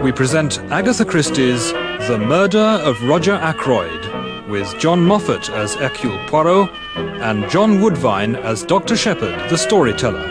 we present Agatha Christie's The Murder of Roger Ackroyd, with John Moffat as Hercule Poirot and John Woodvine as Dr. Shepherd, the storyteller.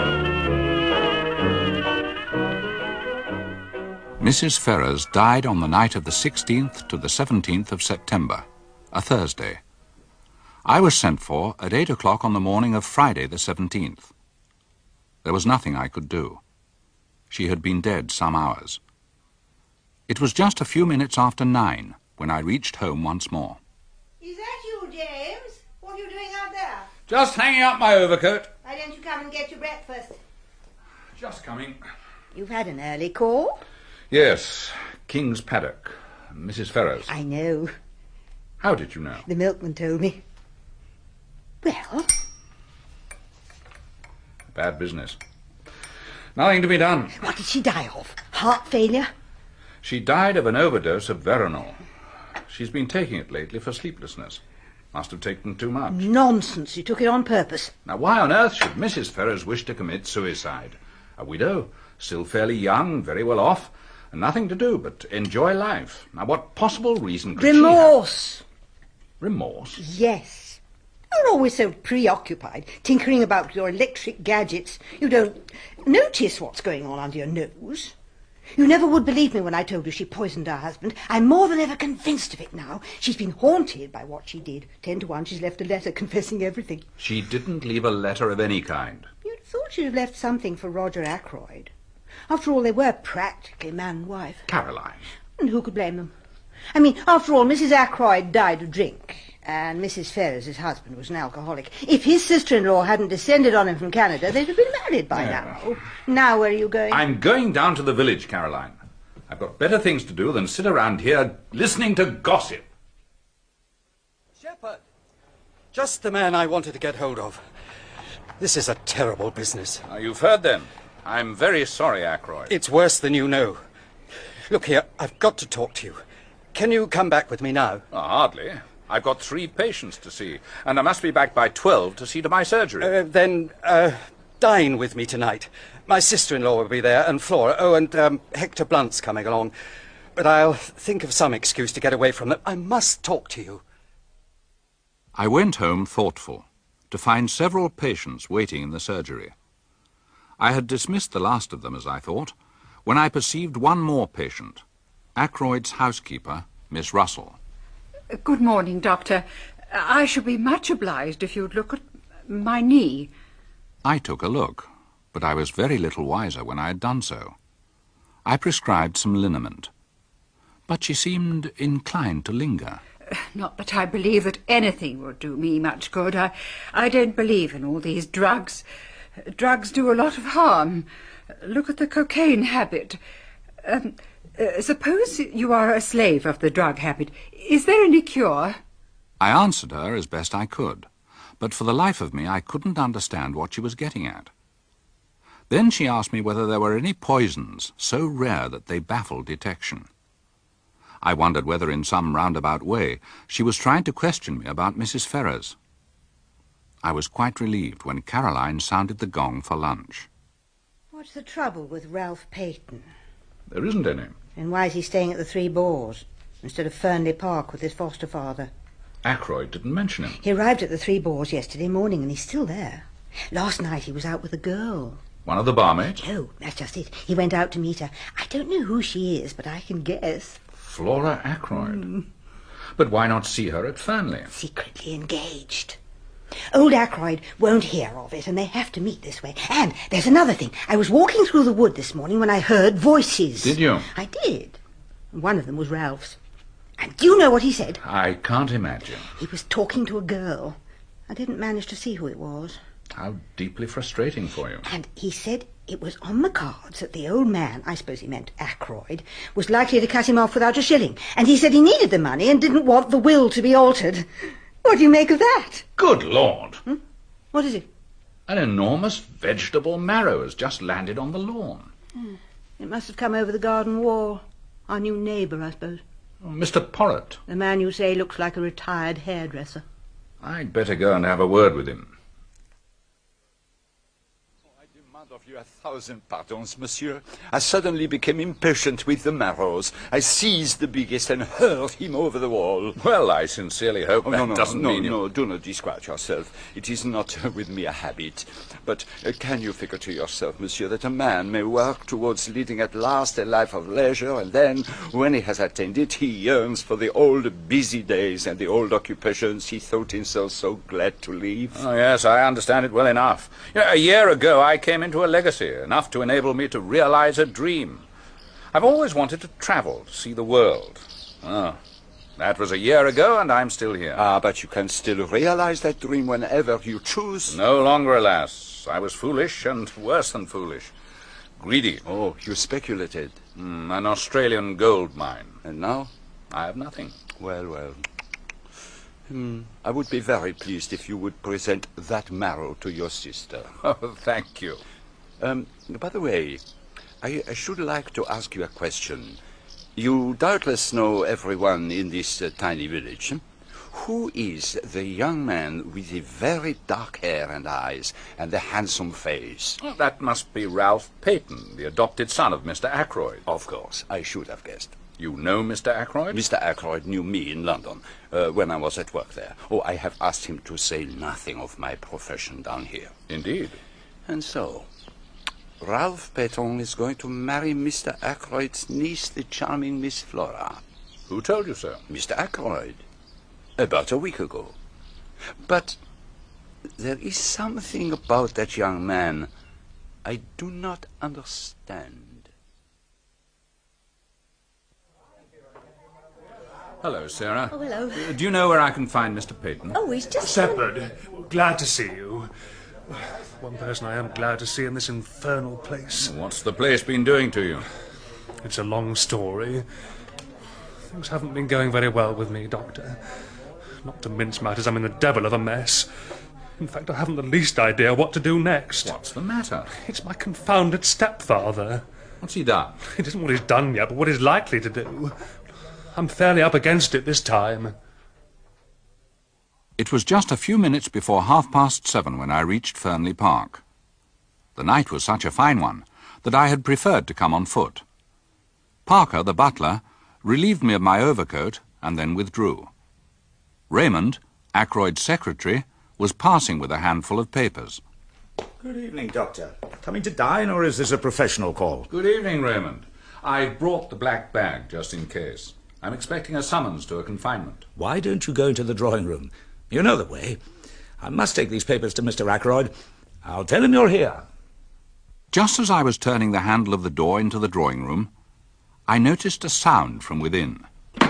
Mrs. Ferrers died on the night of the 16th to the 17th of September, a Thursday. I was sent for at 8 o'clock on the morning of Friday the 17th. There was nothing I could do. She had been dead some hours. It was just a few minutes after 9 when I reached home once more. Is that you, James? What are you doing out there? Just hanging up my overcoat. Why don't you come and get your breakfast? Just coming. You've had an early call? Yes, King's Paddock. Mrs. Ferrers. I know. How did you know? The milkman told me. Well? Bad business. Nothing to be done. What did she die of? Heart failure? She died of an overdose of Veronal. She's been taking it lately for sleeplessness. Must have taken too much. Nonsense. She took it on purpose. Now, why on earth should Mrs. Ferrers wish to commit suicide? A widow, still fairly young, very well off, and nothing to do but enjoy life. Now, what possible reason could Remorse. she have? Remorse? Yes. You're always so preoccupied, tinkering about your electric gadgets. You don't notice what's going on under your nose. You never would believe me when I told you she poisoned her husband. I'm more than ever convinced of it now. She's been haunted by what she did. 10 to 1 she's left a letter confessing everything. She didn't leave a letter of any kind. You'd thought she'd have left something for Roger Ackroyd. After all, they were practically man and wife. Caroline. And who could blame them? I mean, after all, Mrs. Ackroyd died of drink, and Mrs. Ferrers' husband was an alcoholic. If his sister-in-law hadn't descended on him from Canada, they'd have been married by now. Now, where are you going? I'm going down to the village, Caroline. I've got better things to do than sit around here listening to gossip. Shepherd! Just the man I wanted to get hold of. This is a terrible business. You've heard then. I'm very sorry, Ackroyd. It's worse than you know. Look here, I've got to talk to you. Can you come back with me now? Hardly. I've got 3 patients to see, and I must be back by 12 to see to my surgery. Then dine with me tonight. My sister-in-law will be there, and Flora. Oh, and Hector Blunt's coming along. But I'll think of some excuse to get away from them. I must talk to you. I went home thoughtful, to find several patients waiting in the surgery. I had dismissed the last of them, as I thought, when I perceived one more patient, Ackroyd's housekeeper, Miss Russell. Good morning, Doctor. I should be much obliged if you'd look at my knee. I took a look, but I was very little wiser when I had done so. I prescribed some liniment, but she seemed inclined to linger. Not that I believe that anything will do me much good. I don't believe in all these drugs. Drugs do a lot of harm. Look at the cocaine habit. Suppose you are a slave of the drug habit. Is there any cure? I answered her as best I could, but for the life of me I couldn't understand what she was getting at. Then she asked me whether there were any poisons so rare that they baffled detection. I wondered whether in some roundabout way she was trying to question me about Mrs. Ferrers. I was quite relieved when Caroline sounded the gong for lunch. What's the trouble with Ralph Peyton? There isn't any. And why is he staying at the Three Boars instead of Fernley Park with his foster father? Ackroyd didn't mention him. He arrived at the Three Boars yesterday morning and he's still there. Last night he was out with a girl. One of the barmaids? No, that's just it. He went out to meet her. I don't know who she is, but I can guess. Flora Ackroyd. But why not see her at Fernley? Secretly engaged. Old Ackroyd won't hear of it, and they have to meet this way. And there's another thing. I was walking through the wood this morning when I heard voices. Did you? I did. And one of them was Ralph's. And do you know what he said? I can't imagine. He was talking to a girl. I didn't manage to see who it was. How deeply frustrating for you. And he said it was on the cards that the old man, I suppose he meant Ackroyd, was likely to cut him off without a shilling. And he said he needed the money and didn't want the will to be altered. What do you make of that? Good Lord! What is it? An enormous vegetable marrow has just landed on the lawn. It must have come over the garden wall. Our new neighbour, I suppose. Oh, Mr. Porritt. The man you say looks like a retired hairdresser. I'd better go and have a word with him. of you 1,000 pardons, monsieur. I suddenly became impatient with the Marrows. I seized the biggest and hurled him over the wall. Well, I sincerely hope doesn't mean you... No, do not disquiet yourself. It is not with me a habit. But can you figure to yourself, monsieur, that a man may work towards leading at last a life of leisure, and then, when he has attained it, he yearns for the old busy days and the old occupations he thought himself so glad to leave? Oh, yes, I understand it well enough. A year ago I came into a legacy, enough to enable me to realize a dream. I've always wanted to travel, to see the world. Oh, that was a year ago, and I'm still here. Ah, but you can still realize that dream whenever you choose. No longer, alas. I was foolish, and worse than foolish. Greedy. Oh, you speculated. An Australian gold mine. And now? I have nothing. Well. I would be very pleased if you would present that marrow to your sister. Oh, thank you. By the way, I should like to ask you a question. You doubtless know everyone in this tiny village. Who is the young man with the very dark hair and eyes and the handsome face? Well, that must be Ralph Peyton, the adopted son of Mr. Ackroyd. Of course, I should have guessed. You know Mr. Ackroyd? Mr. Ackroyd knew me in London when I was at work there. Oh, I have asked him to say nothing of my profession down here. Indeed. And so, Ralph Peyton is going to marry Mr. Ackroyd's niece, the charming Miss Flora. Who told you so? Mr. Ackroyd. About a week ago. But there is something about that young man I do not understand. Hello, Sarah. Oh, hello. Do you know where I can find Mr. Peyton? Oh, he's just... Shepherd, glad to see you. One person I am glad to see in this infernal place. What's the place been doing to you? It's a long story. Things haven't been going very well with me, Doctor. Not to mince matters, I'm in the devil of a mess. In fact, I haven't the least idea what to do next. What's the matter? It's my confounded stepfather. What's he done? It isn't what he's done yet, but what he's likely to do. I'm fairly up against it this time. It was just a few minutes before 7:30 when I reached Fernley Park. The night was such a fine one that I had preferred to come on foot. Parker, the butler, relieved me of my overcoat and then withdrew. Raymond, Ackroyd's secretary, was passing with a handful of papers. Good evening, Doctor. Coming to dine, or is this a professional call? Good evening, Raymond. I brought the black bag just in case. I'm expecting a summons to a confinement. Why don't you go into the drawing room? You know the way. I must take these papers to Mr. Ackroyd. I'll tell him you're here. Just as I was turning the handle of the door into the drawing room, I noticed a sound from within.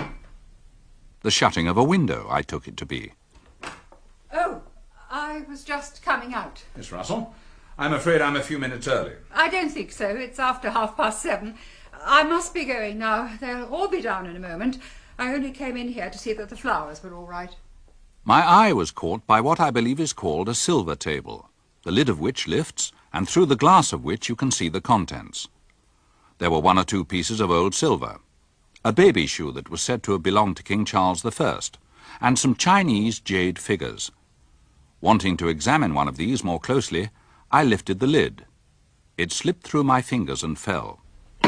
The shutting of a window, I took it to be. Oh, I was just coming out. Miss Russell, I'm afraid I'm a few minutes early. I don't think so. It's after 7:30. I must be going now. They'll all be down in a moment. I only came in here to see that the flowers were all right. My eye was caught by what I believe is called a silver table, the lid of which lifts, and through the glass of which you can see the contents. There were 1 or 2 pieces of old silver, a baby shoe that was said to have belonged to King Charles I, and some Chinese jade figures. Wanting to examine one of these more closely, I lifted the lid. It slipped through my fingers and fell.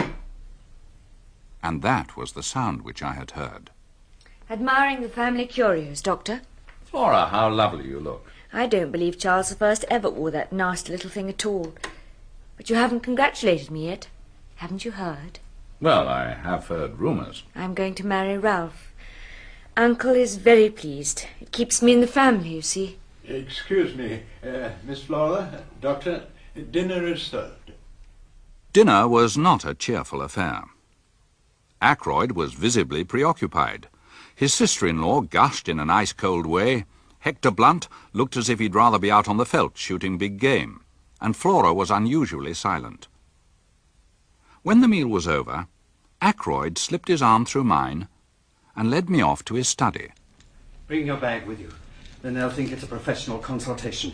And that was the sound which I had heard. Admiring the family curios, Doctor? Flora, how lovely you look. I don't believe Charles I ever wore that nasty little thing at all. But you haven't congratulated me yet. Haven't you heard? Well, I have heard rumours. I'm going to marry Ralph. Uncle is very pleased. It keeps me in the family, you see. Excuse me, Miss Flora, Doctor, dinner is served. Dinner was not a cheerful affair. Ackroyd was visibly preoccupied. His sister-in-law gushed in an ice-cold way. Hector Blunt looked as if he'd rather be out on the veldt shooting big game, and Flora was unusually silent. When the meal was over, Ackroyd slipped his arm through mine and led me off to his study. Bring your bag with you. Then they'll think it's a professional consultation.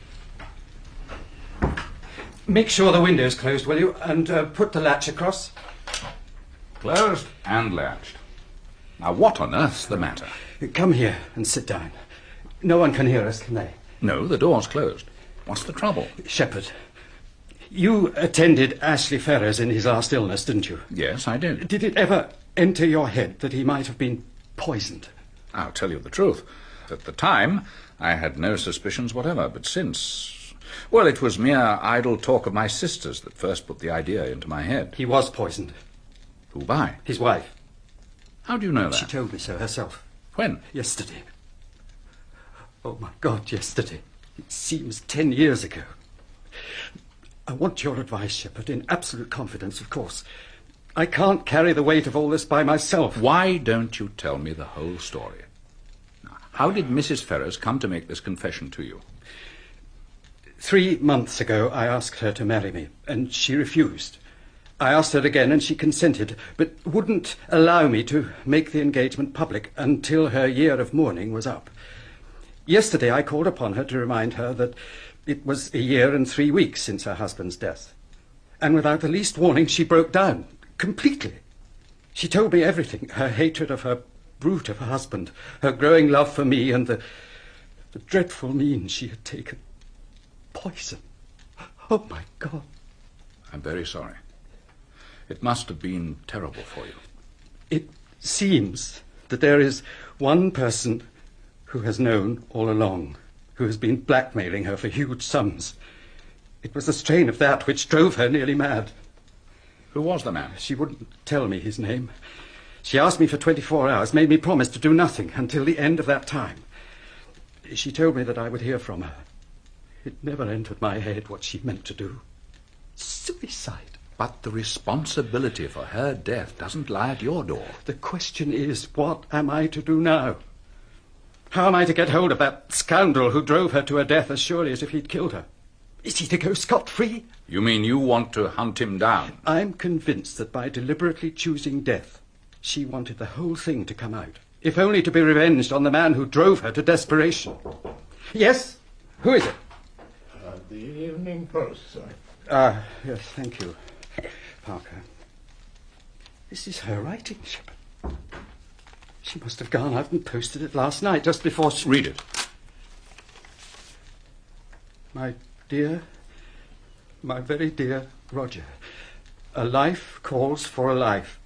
Make sure the window's closed, will you? And put the latch across. Closed and latched. Now, what on earth's the matter? Come here and sit down. No one can hear us, can they? No, the door's closed. What's the trouble? Shepherd, You attended Ashley Ferrers in his last illness, didn't you? Yes, I did. Did it ever enter your head that he might have been poisoned? I'll tell you the truth. At the time, I had no suspicions whatever, but since... Well, it was mere idle talk of my sister's that first put the idea into my head. He was poisoned. Who by? His wife. How do you know that? She told me so herself. When? Yesterday. Oh, my God, yesterday. It seems 10 years ago. I want your advice, Shepherd, in absolute confidence, of course. I can't carry the weight of all this by myself. Why don't you tell me the whole story? Now, how did Mrs. Ferrers come to make this confession to you? 3 months ago, I asked her to marry me, and she refused. I asked her again, and she consented, but wouldn't allow me to make the engagement public until her year of mourning was up. Yesterday, I called upon her to remind her that it was a year and 3 weeks since her husband's death. And without the least warning, she broke down, completely. She told me everything, her hatred of her brute of a husband, her growing love for me, and the dreadful means she had taken. Poison. Oh, my God. I'm very sorry. It must have been terrible for you. It seems that there is one person who has known all along, who has been blackmailing her for huge sums. It was the strain of that which drove her nearly mad. Who was the man? She wouldn't tell me his name. She asked me for 24 hours, made me promise to do nothing until the end of that time. She told me that I would hear from her. It never entered my head what she meant to do. Suicide. But the responsibility for her death doesn't lie at your door. The question is, what am I to do now? How am I to get hold of that scoundrel who drove her to her death as surely as if he'd killed her? Is he to go scot-free? You mean you want to hunt him down? I'm convinced that by deliberately choosing death, she wanted the whole thing to come out, if only to be revenged on the man who drove her to desperation. Yes? Who is it? The Evening Post, sir. Yes, thank you, Parker. This is her writing, Shepherd. She must have gone out and posted it last night, just before she... Read it. My dear, my very dear Roger, a life calls for a life.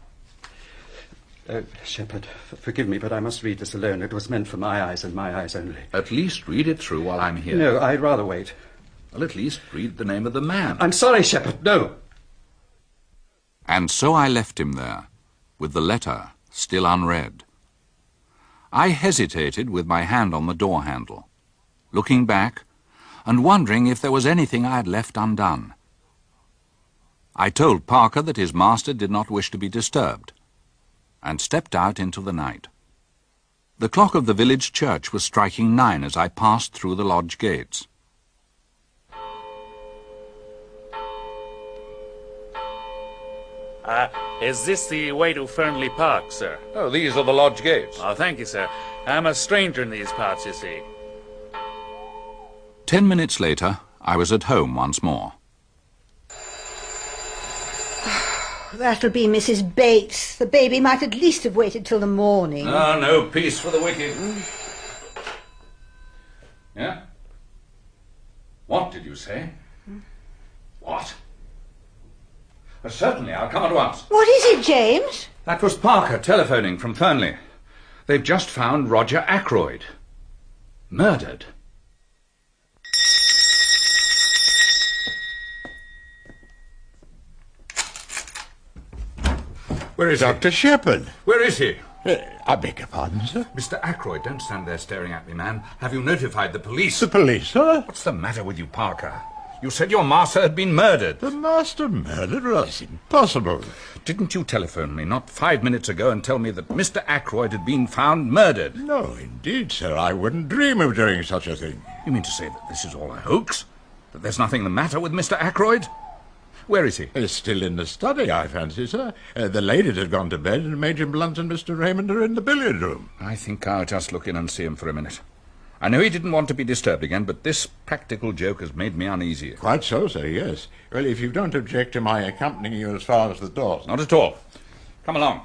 Shepherd, forgive me, but I must read this alone. It was meant for my eyes and my eyes only. At least read it through while I'm here. No, I'd rather wait. Well, at least read the name of the man. I'm sorry, Shepherd, no. And so I left him there, with the letter still unread. I hesitated with my hand on the door handle, looking back and wondering if there was anything I had left undone. I told Parker that his master did not wish to be disturbed, and stepped out into the night. The clock of the village church was striking 9 as I passed through the lodge gates. Is this the way to Fernley Park, sir? Oh, these are the lodge gates. Oh, thank you, sir. I'm a stranger in these parts, you see. 10 minutes later, I was at home once more. That'll be Mrs. Bates. The baby might at least have waited till the morning. No peace for the wicked. Yeah? What did you say? What? Certainly, I'll come at once. What is it, James? That was Parker telephoning from Fernley. They've just found Roger Ackroyd. Murdered. Where is Dr. Shepherd. Where is he? I beg your pardon, sir? Mr. Ackroyd, don't stand there staring at me, man. Have you notified the police? The police, sir? What's the matter with you, Parker? You said your master had been murdered. The master murdered? That's impossible. Didn't you telephone me not 5 minutes ago and tell me that Mr. Ackroyd had been found murdered? No, indeed, sir. I wouldn't dream of doing such a thing. You mean to say that this is all a hoax? That there's nothing the matter with Mr. Ackroyd? Where is he? He's still in the study, I fancy, sir. The ladies have gone to bed, and Major Blunt and Mr. Raymond are in the billiard room. I think I'll just look in and see him for a minute. I know he didn't want to be disturbed again, but this practical joke has made me uneasy. Quite so, sir, yes. Well, if you don't object to my accompanying you as far as the door... Not at all. Come along.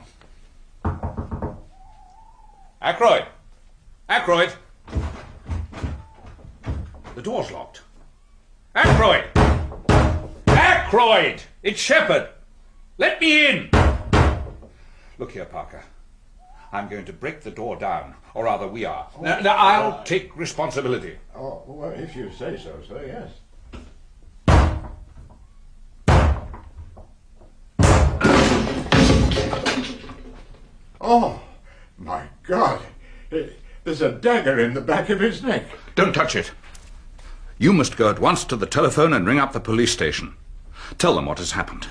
Ackroyd! Ackroyd! The door's locked. Ackroyd! Ackroyd! It's Shepherd! Let me in! Look here, Parker. I'm going to break the door down, or rather we are. Now, I'll take responsibility. Oh, well, if you say so, sir, yes. Oh, my God. There's a dagger in the back of his neck. Don't touch it. You must go at once to the telephone and ring up the police station. Tell them what has happened.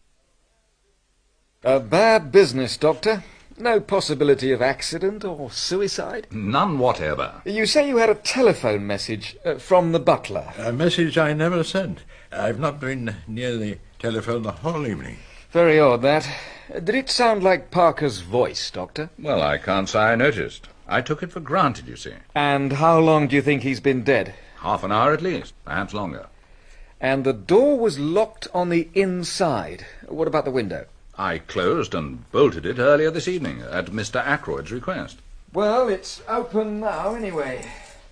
A bad business, Doctor. No possibility of accident or suicide? None whatever. You say you had a telephone message from the butler. A message I never sent. I've not been near the telephone the whole evening. Very odd, that. Did it sound like Parker's voice, Doctor? Well, I can't say I noticed. I took it for granted, you see. And how long do you think he's been dead? Half an hour at least, perhaps longer. And the door was locked on the inside. What about the window? I closed and bolted it earlier this evening, at Mr. Ackroyd's request. Well, it's open now, anyway.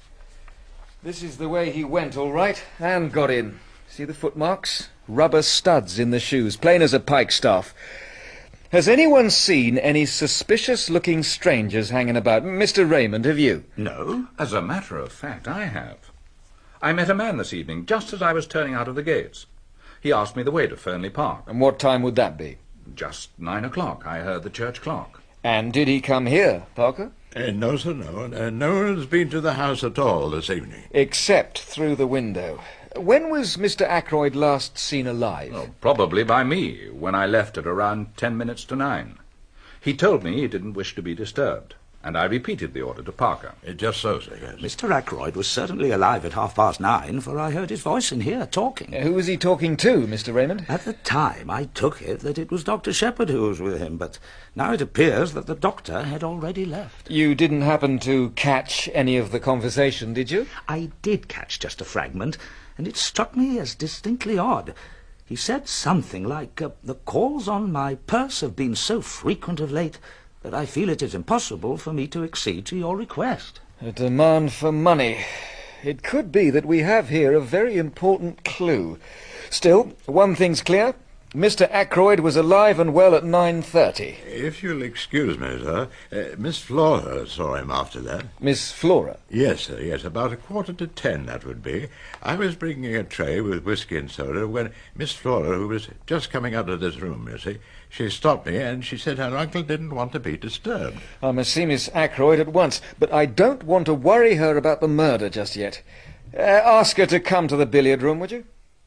This is the way he went, all right, and got in. See the footmarks? Rubber studs in the shoes, plain as a pikestaff. Has anyone seen any suspicious-looking strangers hanging about? Mr. Raymond, have you? No. As a matter of fact, I have. I met a man this evening, just as I was turning out of the gates. He asked me the way to Fernley Park. And what time would that be? Just 9 o'clock. I heard the church clock. And did he come here, Parker? No, sir, no. No one's been to the house at all this evening. Except through the window. When was Mr. Ackroyd last seen alive? Oh, probably by me, when I left at around 10 minutes to 9. He told me he didn't wish to be disturbed, and I repeated the order to Parker. Just so, sir, yes. Mr. Ackroyd was certainly alive at 9:30, for I heard his voice in here talking. Who was he talking to, Mr. Raymond? At the time, I took it that it was Dr. Shepherd who was with him, but now it appears that the doctor had already left. You didn't happen to catch any of the conversation, did you? I did catch just a fragment, and it struck me as distinctly odd. He said something like, the calls on my purse have been so frequent of late that I feel it is impossible for me to accede to your request. A demand for money. It could be that we have here a very important clue. Still, one thing's clear. Mr. Ackroyd was alive and well at 9:30. If you'll excuse me, sir, Miss Flora saw him after that. Miss Flora? Yes, sir, yes, about 9:45, that would be. I was bringing a tray with whisky and soda when Miss Flora, who was just coming out of this room, you see, she stopped me and she said her uncle didn't want to be disturbed. I must see Miss Ackroyd at once, but I don't want to worry her about the murder just yet. Ask her to come to the billiard room, would you?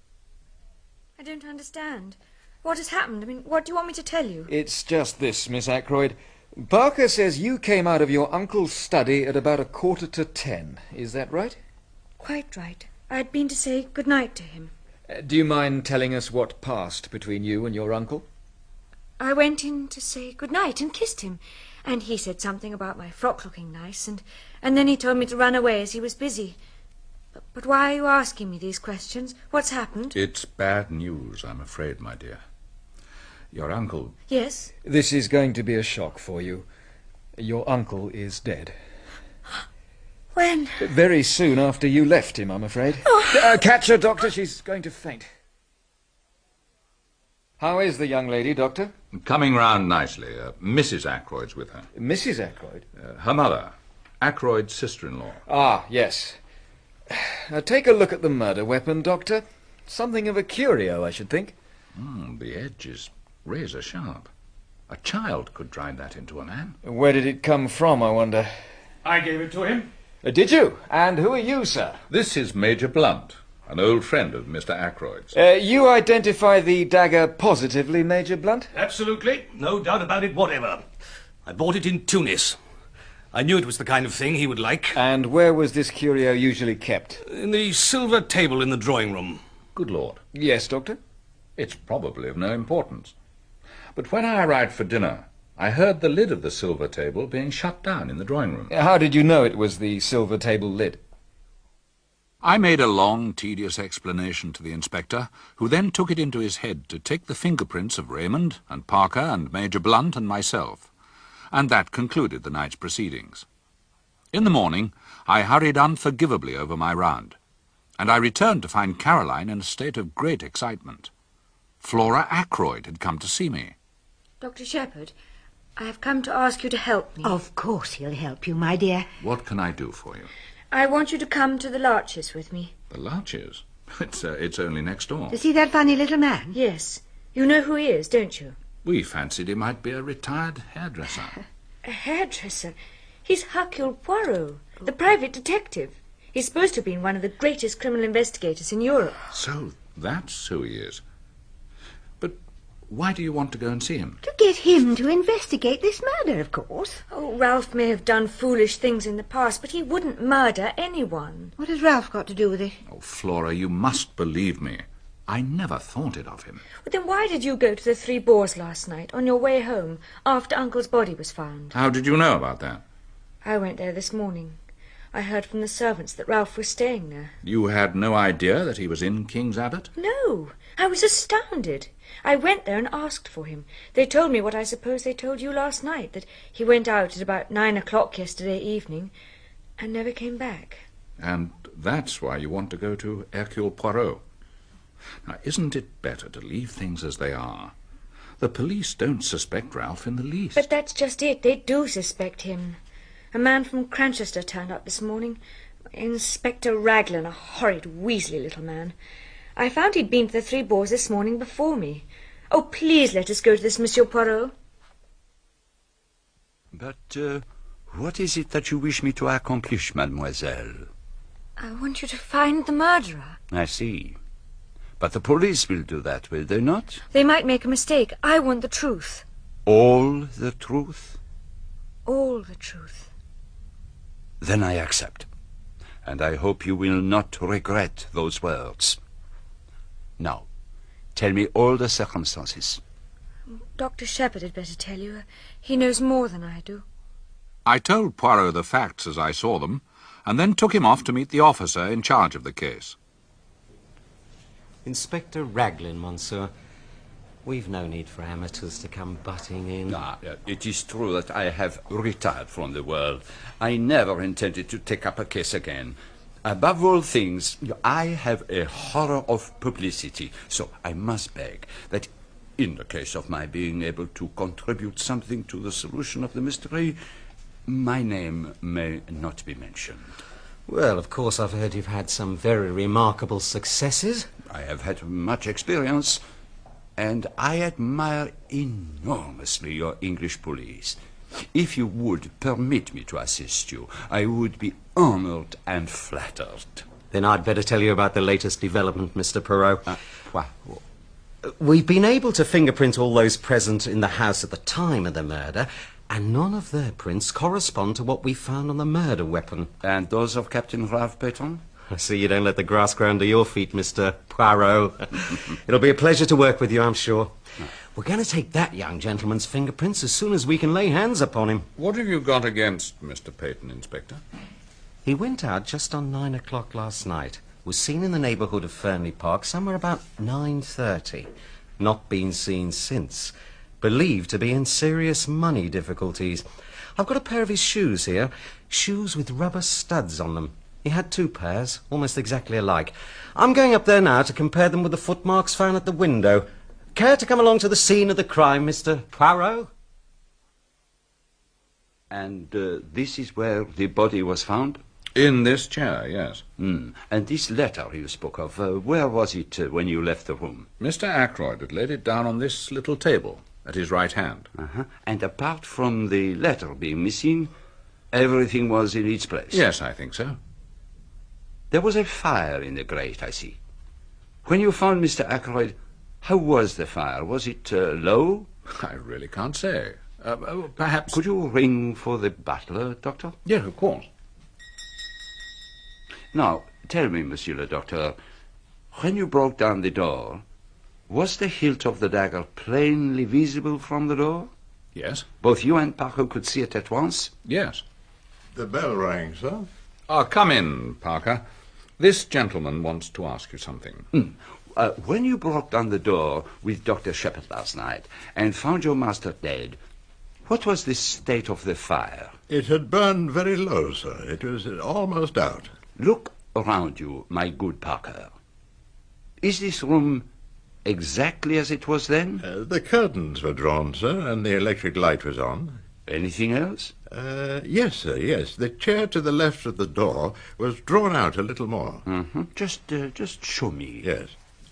I don't understand. What has happened? I mean, what do you want me to tell you? It's just this, Miss Ackroyd. Parker says you came out of your uncle's study at about 9:45. Is that right? Quite right. I'd been to say good night to him. Do you mind telling us what passed between you and your uncle? I went in to say good night and kissed him, and he said something about my frock looking nice, and then he told me to run away as he was busy. But why are you asking me these questions? What's happened? It's bad news, I'm afraid, my dear. Your uncle... Yes? This is going to be a shock for you. Your uncle is dead. When? Very soon after you left him, I'm afraid. Oh. Catch her, Doctor. She's going to faint. How is the young lady, Doctor? Coming round nicely. Mrs. Ackroyd's with her. Mrs. Ackroyd? Her mother. Ackroyd's sister-in-law. Ah, yes. Take a look at the murder weapon, Doctor. Something of a curio, I should think. The edge is razor sharp. A child could drive that into a man. Where did it come from, I wonder? I gave it to him. Did you? And who are you, sir? This is Major Blunt, an old friend of Mr. Ackroyd's. You identify the dagger positively, Major Blunt? Absolutely. No doubt about it whatever. I bought it in Tunis. I knew it was the kind of thing he would like. And where was this curio usually kept? In the silver table in the drawing room. Good Lord. Yes, Doctor? It's probably of no importance. But when I arrived for dinner, I heard the lid of the silver table being shut down in the drawing room. How did you know it was the silver table lid? I made a long, tedious explanation to the inspector, who then took it into his head to take the fingerprints of Raymond and Parker and Major Blunt and myself. And that concluded the night's proceedings. In the morning, I hurried unforgivably over my round, and I returned to find Caroline in a state of great excitement. Flora Ackroyd had come to see me. Dr. Shepherd, I have come to ask you to help me. Of course he'll help you, my dear. What can I do for you? I want you to come to the Larches with me. The Larches? It's only next door. To see that funny little man? Yes. You know who he is, don't you? We fancied he might be a retired hairdresser. A hairdresser? He's Hercule Poirot, the private detective. He's supposed to have been one of the greatest criminal investigators in Europe. So that's who he is. But why do you want to go and see him? To get him to investigate this murder, of course. Oh, Ralph may have done foolish things in the past, but he wouldn't murder anyone. What has Ralph got to do with it? Oh, Flora, you must believe me. I never thought it of him. Well, then why did you go to the Three Boars last night, on your way home, after Uncle's body was found? How did you know about that? I went there this morning. I heard from the servants that Ralph was staying there. You had no idea that he was in King's Abbot? No, I was astounded. I went there and asked for him. They told me what I suppose they told you last night, that he went out at about 9 o'clock yesterday evening and never came back. And that's why you want to go to Hercule Poirot. Now, isn't it better to leave things as they are? The police don't suspect Ralph in the least. But that's just it. They do suspect him. A man from Cranchester turned up this morning. Inspector Raglan, a horrid, weaselly little man. I found he'd been to the Three Boars this morning before me. Oh, please let us go to this Monsieur Poirot. But what is it that you wish me to accomplish, mademoiselle? I want you to find the murderer. I see. But the police will do that, will they not? They might make a mistake. I want the truth. All the truth? All the truth. Then I accept. And I hope you will not regret those words. Now, tell me all the circumstances. Dr. Shepherd had better tell you. He knows more than I do. I told Poirot the facts as I saw them, and then took him off to meet the officer in charge of the case. Inspector Raglan, monsieur. We've no need for amateurs to come butting in. It is true that I have retired from the world. I never intended to take up a case again. Above all things, I have a horror of publicity, so I must beg that in the case of my being able to contribute something to the solution of the mystery, my name may not be mentioned. Well, of course, I've heard you've had some very remarkable successes. I have had much experience, and I admire enormously your English police. If you would permit me to assist you, I would be honored and flattered. Then I'd better tell you about the latest development, Mr. Poirot. We've been able to fingerprint all those present in the house at the time of the murder, and none of their prints correspond to what we found on the murder weapon. And those of Captain Ralph Peyton? I see you don't let the grass grow under your feet, Mr. Poirot. It'll be a pleasure to work with you, I'm sure. We're going to take that young gentleman's fingerprints as soon as we can lay hands upon him. What have you got against Mr. Peyton, Inspector? He went out just on 9 o'clock last night. Was seen in the neighbourhood of Fernley Park somewhere about 9:30. Not been seen since. Believed to be in serious money difficulties. I've got a pair of his shoes here. Shoes with rubber studs on them. He had 2 pairs, almost exactly alike. I'm going up there now to compare them with the footmarks found at the window. Care to come along to the scene of the crime, Mr. Poirot? And this is where the body was found? In this chair, yes. And this letter you spoke of, where was it when you left the room? Mr. Ackroyd had laid it down on this little table at his right hand. And apart from the letter being missing, everything was in its place? Yes, I think so. There was a fire in the grate, I see. When you found Mr. Ackroyd, how was the fire? Was it low? I really can't say. Perhaps... Could you ring for the butler, Doctor? Yes, of course. Now, tell me, Monsieur le Docteur, when you broke down the door, was the hilt of the dagger plainly visible from the door? Yes. Both you and Parker could see it at once? Yes. The bell rang, sir. Come in, Parker. This gentleman wants to ask you something. When you broke down the door with Dr. Shepherd last night and found your master dead, what was the state of the fire? It had burned very low, sir. It was almost out. Look around you, my good Parker. Is this room exactly as it was then? The curtains were drawn, sir, and the electric light was on. Anything else? Yes, sir, yes. The chair to the left of the door was drawn out a little more. Mm-hmm. Just show me. Yes.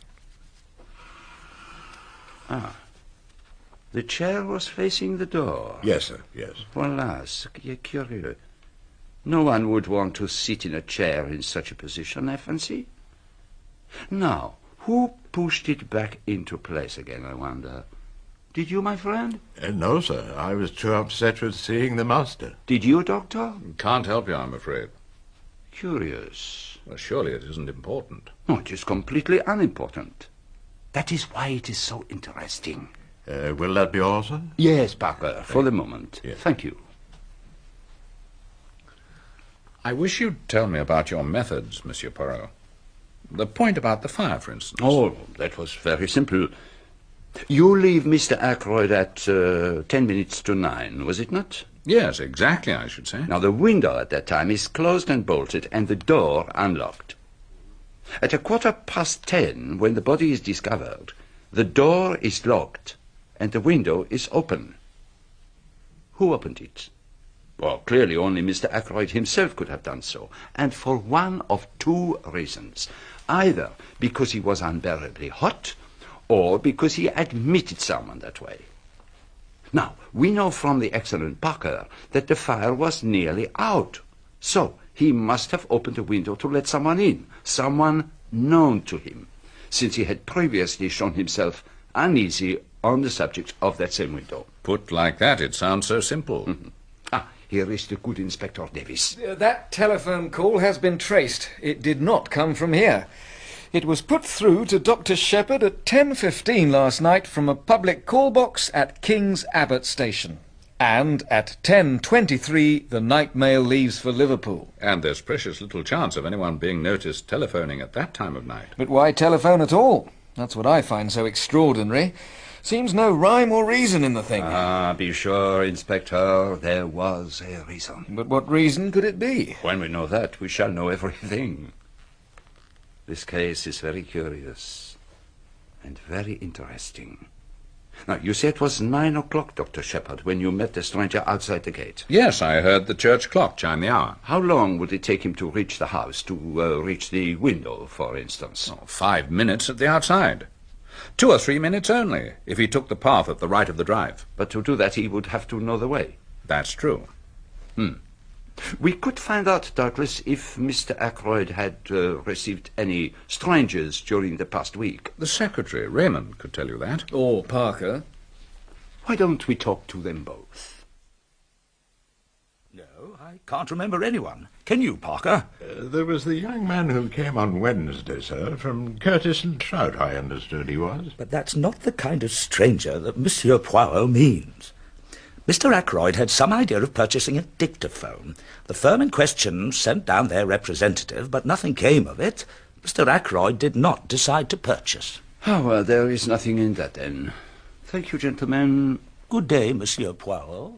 Ah. The chair was facing the door. Yes, sir, yes. Voilà, ce qui est curieux. No one would want to sit in a chair in such a position, I fancy. Now, who pushed it back into place again, I wonder? Did you, my friend? No, sir. I was too upset with seeing the master. Did you, Doctor? Can't help you, I'm afraid. Curious. Well, surely it isn't important. No, it is completely unimportant. That is why it is so interesting. Will that be all, sir? Yes, Parker, for the moment. Yes. Thank you. I wish you'd tell me about your methods, Monsieur Poirot. The point about the fire, for instance. Oh, that was very simple. You leave Mr. Ackroyd at 10 minutes to 9, was it not? Yes, exactly, I should say. Now, the window at that time is closed and bolted, and the door unlocked. At 10:15, when the body is discovered, the door is locked, and the window is open. Who opened it? Well, clearly only Mr. Ackroyd himself could have done so, and for one of two reasons. Either because he was unbearably hot, or because he admitted someone that way. Now, we know from the excellent Parker that the fire was nearly out. So, he must have opened the window to let someone in, someone known to him, since he had previously shown himself uneasy on the subject of that same window. Put like that, it sounds so simple. Mm-hmm. Here is the good Inspector Davis. That telephone call has been traced. It did not come from here. It was put through to Dr. Shepherd at 10:15 last night from a public call box at King's Abbot Station. And at 10:23 the night mail leaves for Liverpool. And there's precious little chance of anyone being noticed telephoning at that time of night. But why telephone at all? That's what I find so extraordinary. Seems no rhyme or reason in the thing. Be sure, Inspector, there was a reason. But what reason could it be? When we know that, we shall know everything. This case is very curious and very interesting. Now, you say it was 9 o'clock, Dr. Shepherd, when you met the stranger outside the gate. Yes, I heard the church clock chime the hour. How long would it take him to reach the house, to reach the window, for instance? 5 minutes at the outside. 2 or 3 minutes only, if he took the path at the right of the drive. But to do that, he would have to know the way. That's true. We could find out, doubtless, if Mr. Ackroyd had received any strangers during the past week. The secretary, Raymond, could tell you that. Or Parker. Why don't we talk to them both? No, I can't remember anyone. Can you, Parker? There was the young man who came on Wednesday, sir, from Curtis and Trout, I understood he was. But that's not the kind of stranger that Monsieur Poirot means. Mr. Ackroyd had some idea of purchasing a dictaphone. The firm in question sent down their representative, but nothing came of it. Mr. Ackroyd did not decide to purchase. Oh, well, there is nothing in that, then. Thank you, gentlemen. Good day, Monsieur Poirot.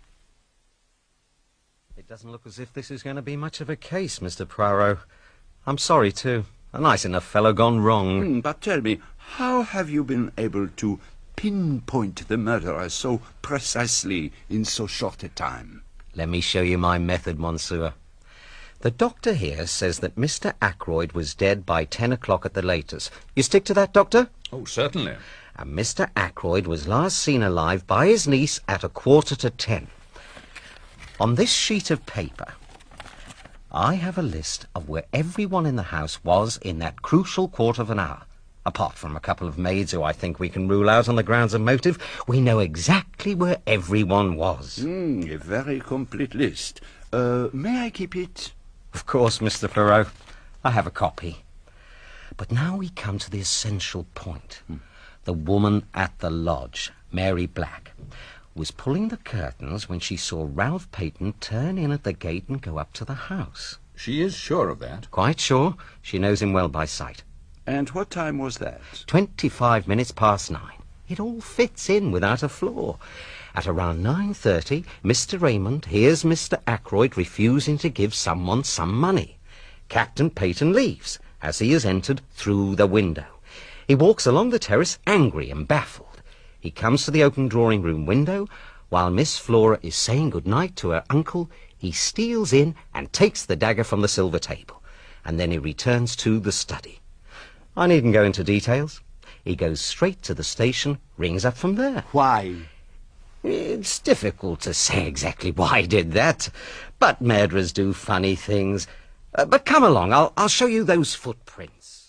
It doesn't look as if this is going to be much of a case, Mr. Poirot. I'm sorry, too. A nice enough fellow gone wrong. But tell me, how have you been able to pinpoint the murderer so precisely in so short a time? Let me show you my method, Monsieur. The doctor here says that Mr. Ackroyd was dead by 10 o'clock at the latest. You stick to that, Doctor? Oh, certainly. And Mr. Ackroyd was last seen alive by his niece at 10:15. On this sheet of paper, I have a list of where everyone in the house was in that crucial quarter of an hour. Apart from a couple of maids who I think we can rule out on the grounds of motive, we know exactly where everyone was. A very complete list. May I keep it? Of course, Mr. Poirot. I have a copy. But now we come to the essential point. The woman at the lodge, Mary Black, was pulling the curtains when she saw Ralph Peyton turn in at the gate and go up to the house. She is sure of that? Quite sure. She knows him well by sight. And what time was that? 25 minutes past 9. It all fits in without a flaw. At around 9:30, Mr. Raymond hears Mr. Ackroyd refusing to give someone some money. Captain Peyton leaves, as he has entered through the window. He walks along the terrace, angry and baffled. He comes to the open drawing-room window. While Miss Flora is saying good-night to her uncle, he steals in and takes the dagger from the silver table. And then he returns to the study. I needn't go into details. He goes straight to the station, rings up from there. Why? It's difficult to say exactly why he did that, but murderers do funny things. But come along, I'll show you those footprints.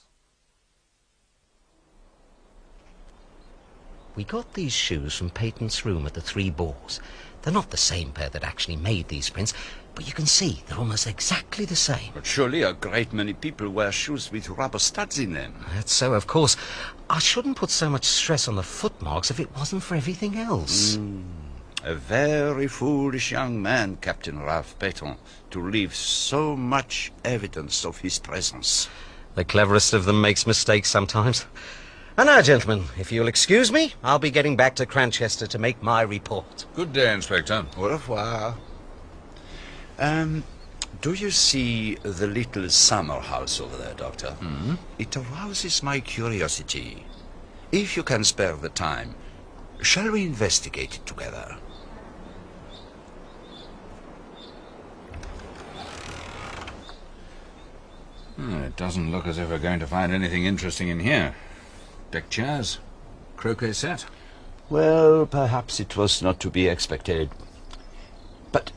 We got these shoes from Peyton's room at the Three Boars. They're not the same pair that actually made these prints, but you can see they're almost exactly the same. But surely a great many people wear shoes with rubber studs in them. That's so, of course. I shouldn't put so much stress on the footmarks if it wasn't for everything else. A very foolish young man, Captain Ralph Peyton, to leave so much evidence of his presence. The cleverest of them makes mistakes sometimes. And now, gentlemen, if you'll excuse me, I'll be getting back to Cranchester to make my report. Good day, Inspector. Au revoir. Do you see the little summer house over there, Doctor? It arouses my curiosity. If you can spare the time, shall we investigate it together? It doesn't look as if we're going to find anything interesting in here. Deck chairs, croquet set. Well, perhaps it was not to be expected. But,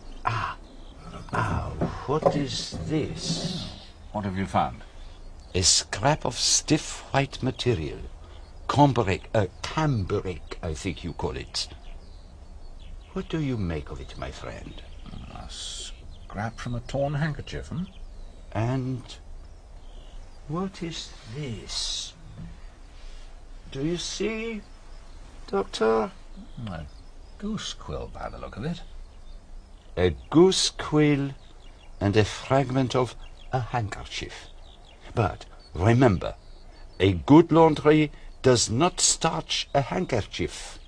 what is this? What have you found? A scrap of stiff white material. Cambric, I think you call it. What do you make of it, my friend? A scrap from a torn handkerchief, And what is this? Do you see, Doctor? A goose quill, by the look of it. A goose quill and a fragment of a handkerchief. But remember, a good laundry does not starch a handkerchief.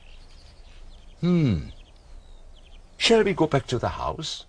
Shall we go back to the house?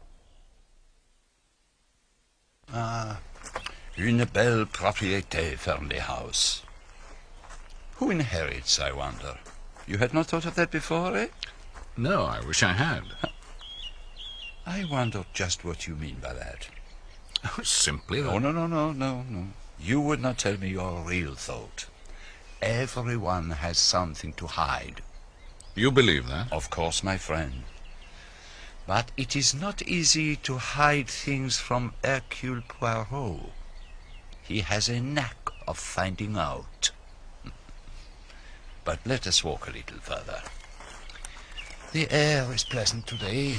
Une belle propriété, Fernley House. Who inherits, I wonder? You had not thought of that before, eh? No, I wish I had. I wonder just what you mean by that. Simply that... Oh, no. You would not tell me your real thought. Everyone has something to hide. You believe that? Of course, my friend. But it is not easy to hide things from Hercule Poirot. He has a knack of finding out. But let us walk a little further. The air is pleasant today.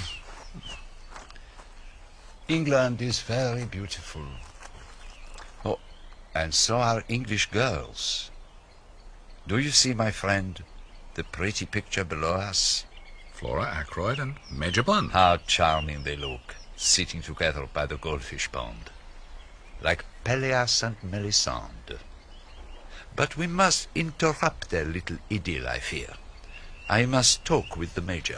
England is very beautiful. Oh, and so are English girls. Do you see, my friend, the pretty picture below us? Flora Ackroyd and Major Blunt. How charming they look, sitting together by the goldfish pond. Like Pelleas and Melisande. But we must interrupt their little idyll, I fear. I must talk with the Major.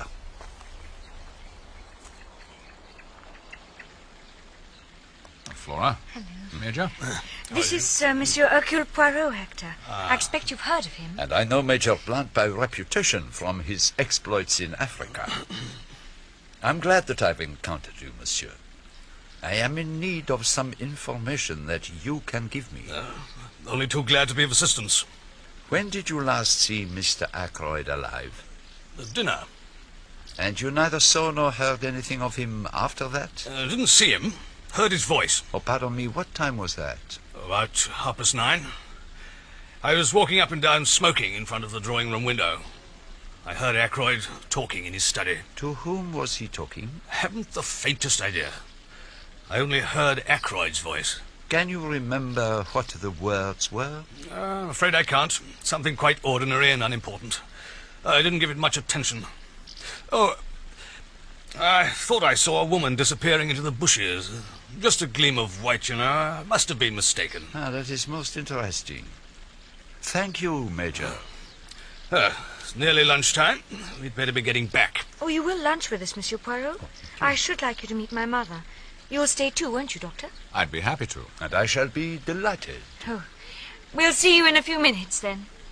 Flora. Hello. Major. This is Monsieur Hercule Poirot, Hector. I expect you've heard of him. And I know Major Blunt by reputation from his exploits in Africa. I'm glad that I've encountered you, monsieur. I am in need of some information that you can give me. Only too glad to be of assistance. When did you last see Mr. Ackroyd alive? At dinner. And you neither saw nor heard anything of him after that? Didn't see him. Heard his voice. Oh, pardon me, what time was that? About 9:30. I was walking up and down smoking in front of the drawing-room window. I heard Ackroyd talking in his study. To whom was he talking? Haven't the faintest idea. I only heard Ackroyd's voice. Can you remember what the words were? I'm afraid I can't. Something quite ordinary and unimportant. I didn't give it much attention. Oh, I thought I saw a woman disappearing into the bushes. Just a gleam of white, you know. I must have been mistaken. That is most interesting. Thank you, Major. It's nearly lunchtime. We'd better be getting back. Oh, you will lunch with us, Monsieur Poirot? I should like you to meet my mother. You'll stay too, won't you, Doctor? I'd be happy to. And I shall be delighted. Oh, we'll see you in a few minutes, then.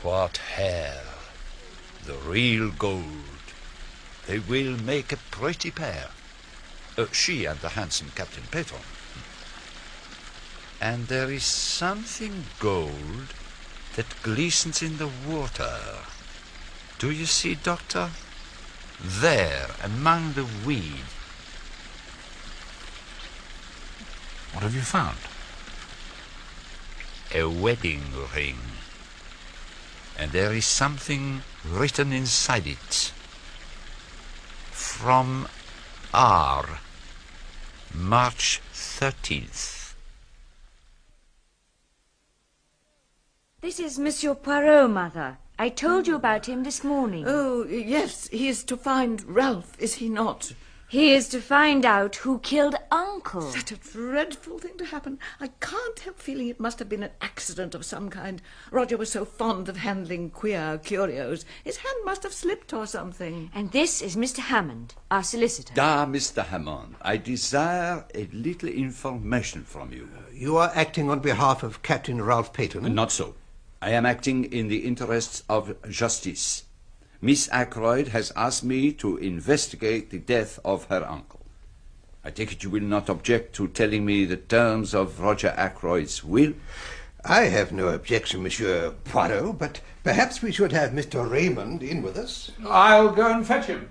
What hair! The real gold. They will make a pretty pair. She and the handsome Captain Peyton. And there is something gold that glistens in the water. Do you see, Doctor? There, among the weed. What have you found? A wedding ring. And there is something written inside it. From R. March 13th. This is Monsieur Poirot, Mother. I told you about him this morning. Oh, yes, he is to find Ralph, is he not? He is to find out who killed Uncle. Such a dreadful thing to happen. I can't help feeling it must have been an accident of some kind. Roger was so fond of handling queer curios. His hand must have slipped or something. And this is Mr. Hammond, our solicitor. Mr. Hammond, I desire a little information from you. You are acting on behalf of Captain Ralph Peyton? Not so. I am acting in the interests of justice. Miss Ackroyd has asked me to investigate the death of her uncle. I take it you will not object to telling me the terms of Roger Ackroyd's will? I have no objection, Monsieur Poirot, but perhaps we should have Mr. Raymond in with us. I'll go and fetch him.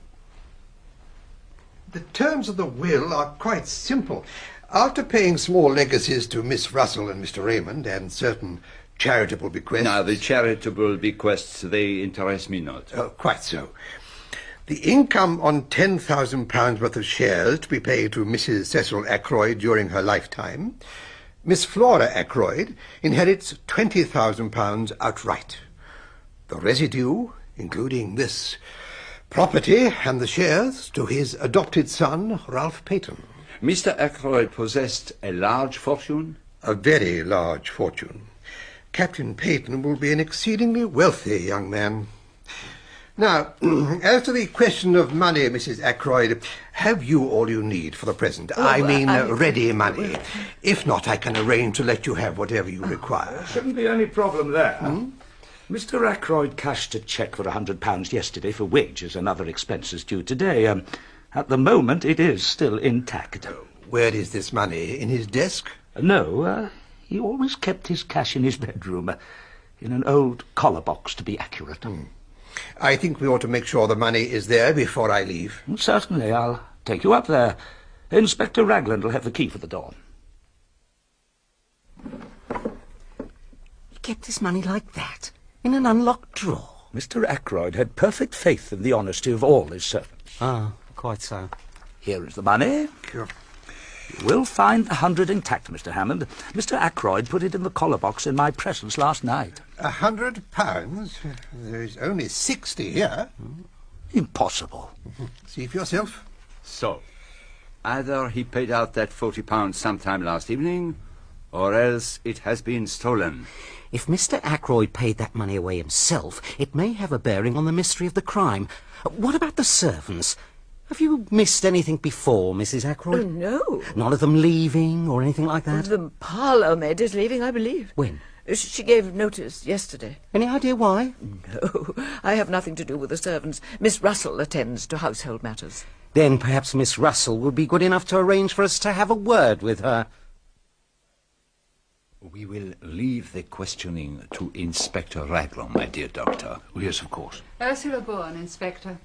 The terms of the will are quite simple. After paying small legacies to Miss Russell and Mr. Raymond and certain charitable bequests... Now, the charitable bequests, they interest me not. Oh, quite so. The income on £10,000 worth of shares to be paid to Mrs. Cecil Ackroyd during her lifetime. Miss Flora Ackroyd inherits £20,000 outright. The residue, including this property and the shares, to his adopted son, Ralph Peyton. Mr. Ackroyd possessed a large fortune? A very large fortune. Captain Peyton will be an exceedingly wealthy young man. Now, as to the question of money, Mrs. Ackroyd, have you all you need for the present? Ready money. If not, I can arrange to let you have whatever you require. There shouldn't be any problem there. Mr. Ackroyd cashed a cheque for £100 yesterday for wages and other expenses due today. At the moment, it is still intact. Where is this money? In his desk? No, he always kept his cash in his bedroom, in an old collar box, to be accurate. I think we ought to make sure the money is there before I leave. Certainly, I'll take you up there. Inspector Ragland will have the key for the door. He kept his money like that, in an unlocked drawer. Mr. Ackroyd had perfect faith in the honesty of all his servants. Ah, quite so. Here is the money. Sure. You will find the 100 intact, Mr. Hammond. Mr. Ackroyd put it in the collar box in my presence last night. £100? There is only 60 here. Impossible. See for yourself. So, either he paid out that £40 sometime last evening, or else it has been stolen. If Mr. Ackroyd paid that money away himself, it may have a bearing on the mystery of the crime. What about the servants? Have you missed anything before, Mrs. Ackroyd? Oh, no. None of them leaving or anything like that? The parlour maid is leaving, I believe. When? She gave notice yesterday. Any idea why? No, I have nothing to do with the servants. Miss Russell attends to household matters. Then perhaps Miss Russell would be good enough to arrange for us to have a word with her. We will leave the questioning to Inspector Ragland, my dear doctor. Yes, of course. Ursula Bourne, Inspector.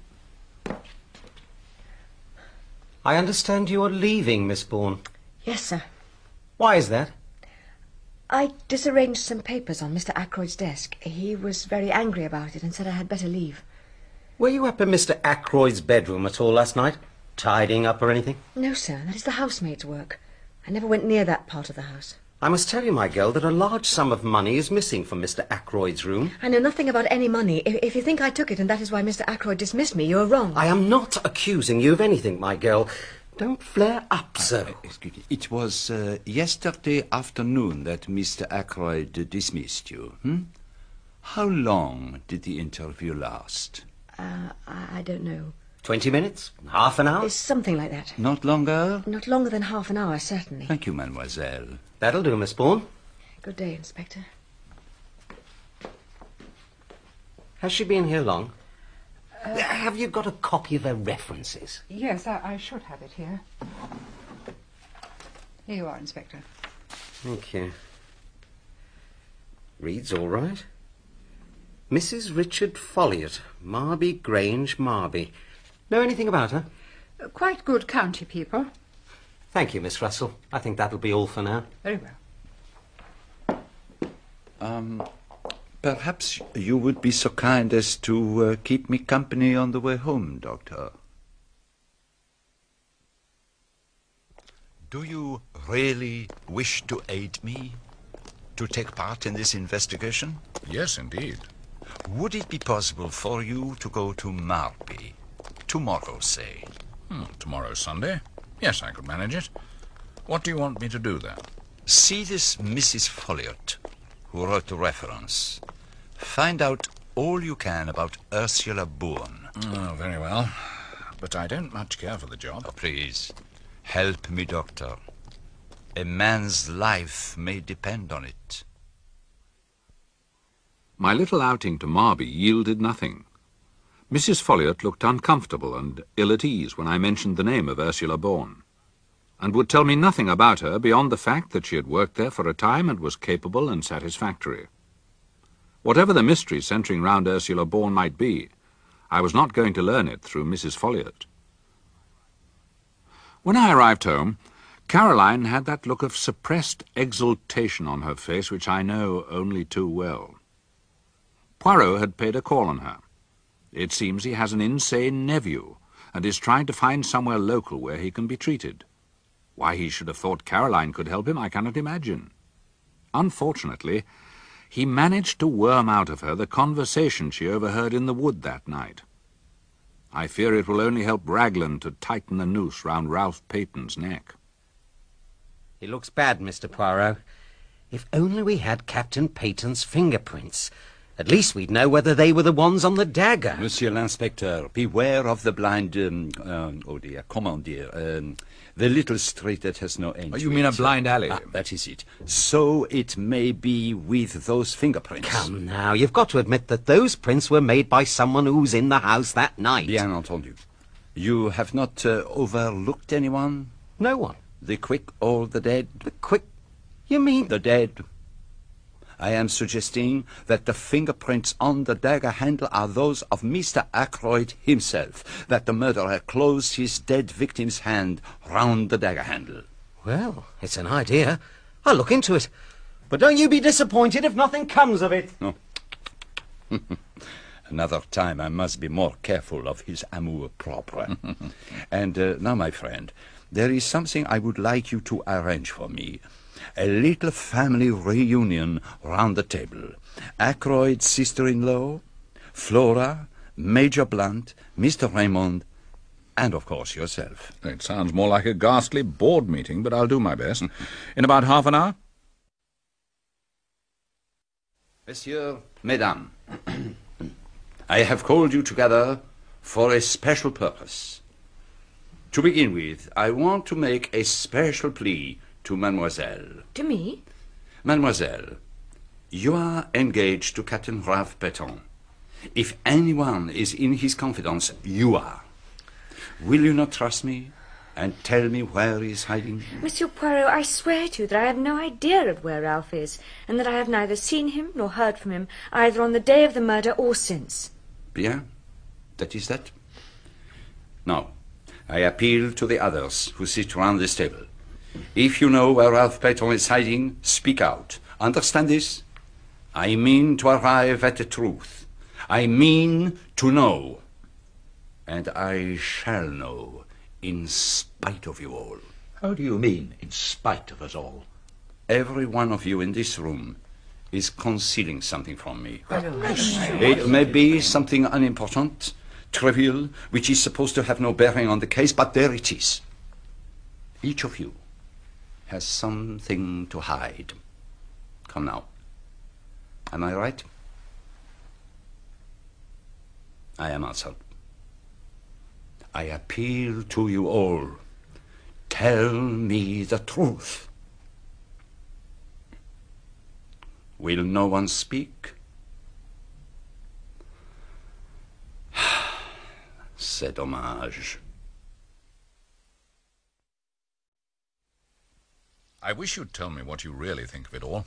I understand you are leaving, Miss Bourne. Yes, sir. Why is that? I disarranged some papers on Mr. Ackroyd's desk. He was very angry about it and said I had better leave. Were you up in Mr. Ackroyd's bedroom at all last night? Tidying up or anything? No, sir. That is the housemaid's work. I never went near that part of the house. I must tell you, my girl, that a large sum of money is missing from Mr. Ackroyd's room. I know nothing about any money. If you think I took it and that is why Mr. Ackroyd dismissed me, you're wrong. I am not accusing you of anything, my girl. Don't flare up, sir. Excuse me. It was yesterday afternoon that Mr. Ackroyd dismissed you. How long did the interview last? I don't know. 20 minutes? Half an hour? Something like that. Not longer? Not longer than half an hour, certainly. Thank you, mademoiselle. That'll do, Miss Bourne. Good day, Inspector. Has she been here long? Have you got a copy of her references? Yes, I should have it here. Here you are, Inspector. Thank you. Reads all right. Mrs. Richard Folliot, Marby Grange, Marby. Know anything about her? Quite good county people. Thank you, Miss Russell. I think that'll be all for now. Very well. Perhaps you would be so kind as to keep me company on the way home, Doctor. Do you really wish to aid me? To take part in this investigation? Yes, indeed. Would it be possible for you to go to Marby? Tomorrow, say. Tomorrow's Sunday. Yes, I could manage it. What do you want me to do there? See this Mrs. Folliot, who wrote the reference. Find out all you can about Ursula Bourne. Oh, very well. But I don't much care for the job. Oh, please, help me, Doctor. A man's life may depend on it. My little outing to Marby yielded nothing. Mrs. Folliot looked uncomfortable and ill at ease when I mentioned the name of Ursula Bourne, and would tell me nothing about her beyond the fact that she had worked there for a time and was capable and satisfactory. Whatever the mystery centering round Ursula Bourne might be, I was not going to learn it through Mrs. Folliot. When I arrived home, Caroline had that look of suppressed exultation on her face which I know only too well. Poirot had paid a call on her. It seems he has an insane nephew and is trying to find somewhere local where he can be treated. Why he should have thought Caroline could help him, I cannot imagine. Unfortunately, he managed to worm out of her the conversation she overheard in the wood that night. I fear it will only help Raglan to tighten the noose round Ralph Peyton's neck. He looks bad, Mr. Poirot. If only we had Captain Peyton's fingerprints. At least we'd know whether they were the ones on the dagger. Monsieur l'Inspecteur, beware of the blind, comment dire, the little street that has no end. Oh, you mean a blind alley? That is it. So it may be with those fingerprints. Come now, you've got to admit that those prints were made by someone who was in the house that night. Bien entendu. You have not overlooked anyone? No one. The quick or the dead? The quick? You mean? The dead. I am suggesting that the fingerprints on the dagger handle are those of Mr. Ackroyd himself, that the murderer closed his dead victim's hand round the dagger handle. Well, it's an idea. I'll look into it. But don't you be disappointed if nothing comes of it. No. Another time I must be more careful of his amour-propre. And now, my friend, there is something I would like you to arrange for me. A little family reunion round the table. Ackroyd's sister-in-law, Flora, Major Blunt, Mr. Raymond, and, of course, yourself. It sounds more like a ghastly board meeting, but I'll do my best. In about half an hour? Messieurs, Mesdames, I have called you together for a special purpose. To begin with, I want to make a special plea to Mademoiselle. To me? Mademoiselle, you are engaged to Captain Ralph Peyton. If anyone is in his confidence, you are. Will you not trust me and tell me where he is hiding? Monsieur Poirot, I swear to you that I have no idea of where Ralph is, and that I have neither seen him nor heard from him, either on the day of the murder or since. Bien, that is that. Now, I appeal to the others who sit round this table. If you know where Ralph Peyton is hiding, speak out. Understand this? I mean to arrive at the truth. I mean to know. And I shall know, in spite of you all. How do you mean, in spite of us all? Every one of you in this room is concealing something from me. It may be something unimportant, trivial, which is supposed to have no bearing on the case, but there it is. Each of you has something to hide. Come now. Am I right? I am answered. I appeal to you all. Tell me the truth. Will no one speak? C'est dommage. I wish you'd tell me what you really think of it all.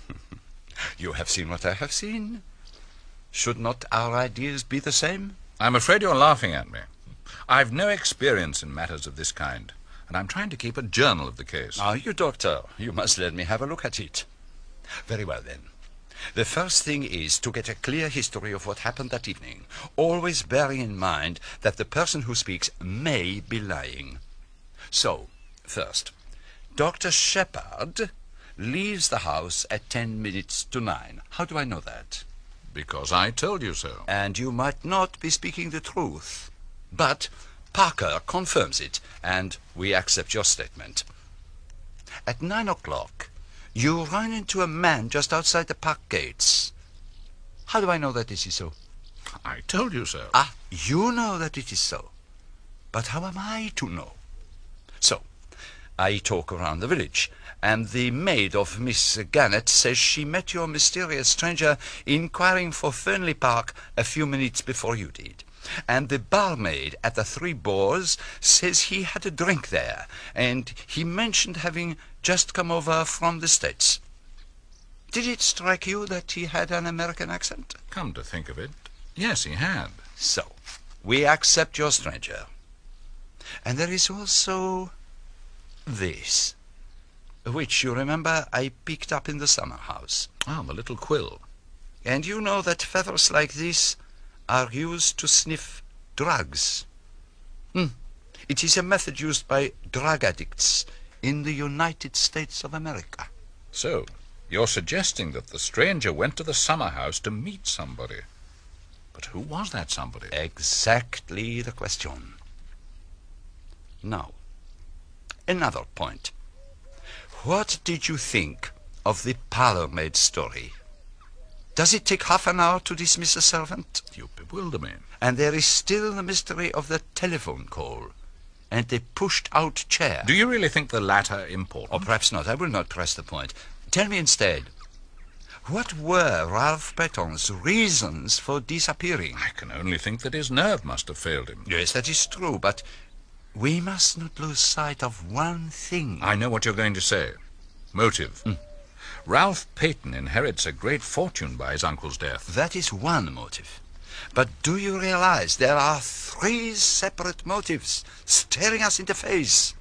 You have seen what I have seen. Should not our ideas be the same? I'm afraid you're laughing at me. I've no experience in matters of this kind, and I'm trying to keep a journal of the case. Are you, Doctor? You must let me have a look at it. Very well, then. The first thing is to get a clear history of what happened that evening, always bearing in mind that the person who speaks may be lying. So, first, Dr. Shepherd leaves the house at 10 minutes to 9. How do I know that? Because I told you so. And you might not be speaking the truth. But Parker confirms it, and we accept your statement. At 9 o'clock, you run into a man just outside the park gates. How do I know that this is so? I told you so. Ah, you know that it is so. But how am I to know? So, I talk around the village, and the maid of Miss Gannett says she met your mysterious stranger inquiring for Fernley Park a few minutes before you did. And the barmaid at the Three Boars says he had a drink there, and he mentioned having just come over from the States. Did it strike you that he had an American accent? Come to think of it, yes, he had. So, we accept your stranger. And there is also this, which, you remember, I picked up in the summer house. Ah, the little quill. And you know that feathers like this are used to sniff drugs. It is a method used by drug addicts in the United States of America. So, you're suggesting that the stranger went to the summer house to meet somebody. But who was that somebody? Exactly the question. Now, another point. What did you think of the parlour-maid story? Does it take half an hour to dismiss a servant? You bewilder me. And there is still the mystery of the telephone call and the pushed-out chair. Do you really think the latter important? Or perhaps not. I will not press the point. Tell me instead, what were Ralph Breton's reasons for disappearing? I can only think that his nerve must have failed him. Yes, that is true, but we must not lose sight of one thing. I know what you're going to say. Motive. Ralph Peyton inherits a great fortune by his uncle's death. That is one motive. But do you realize there are 3 separate motives staring us in the face?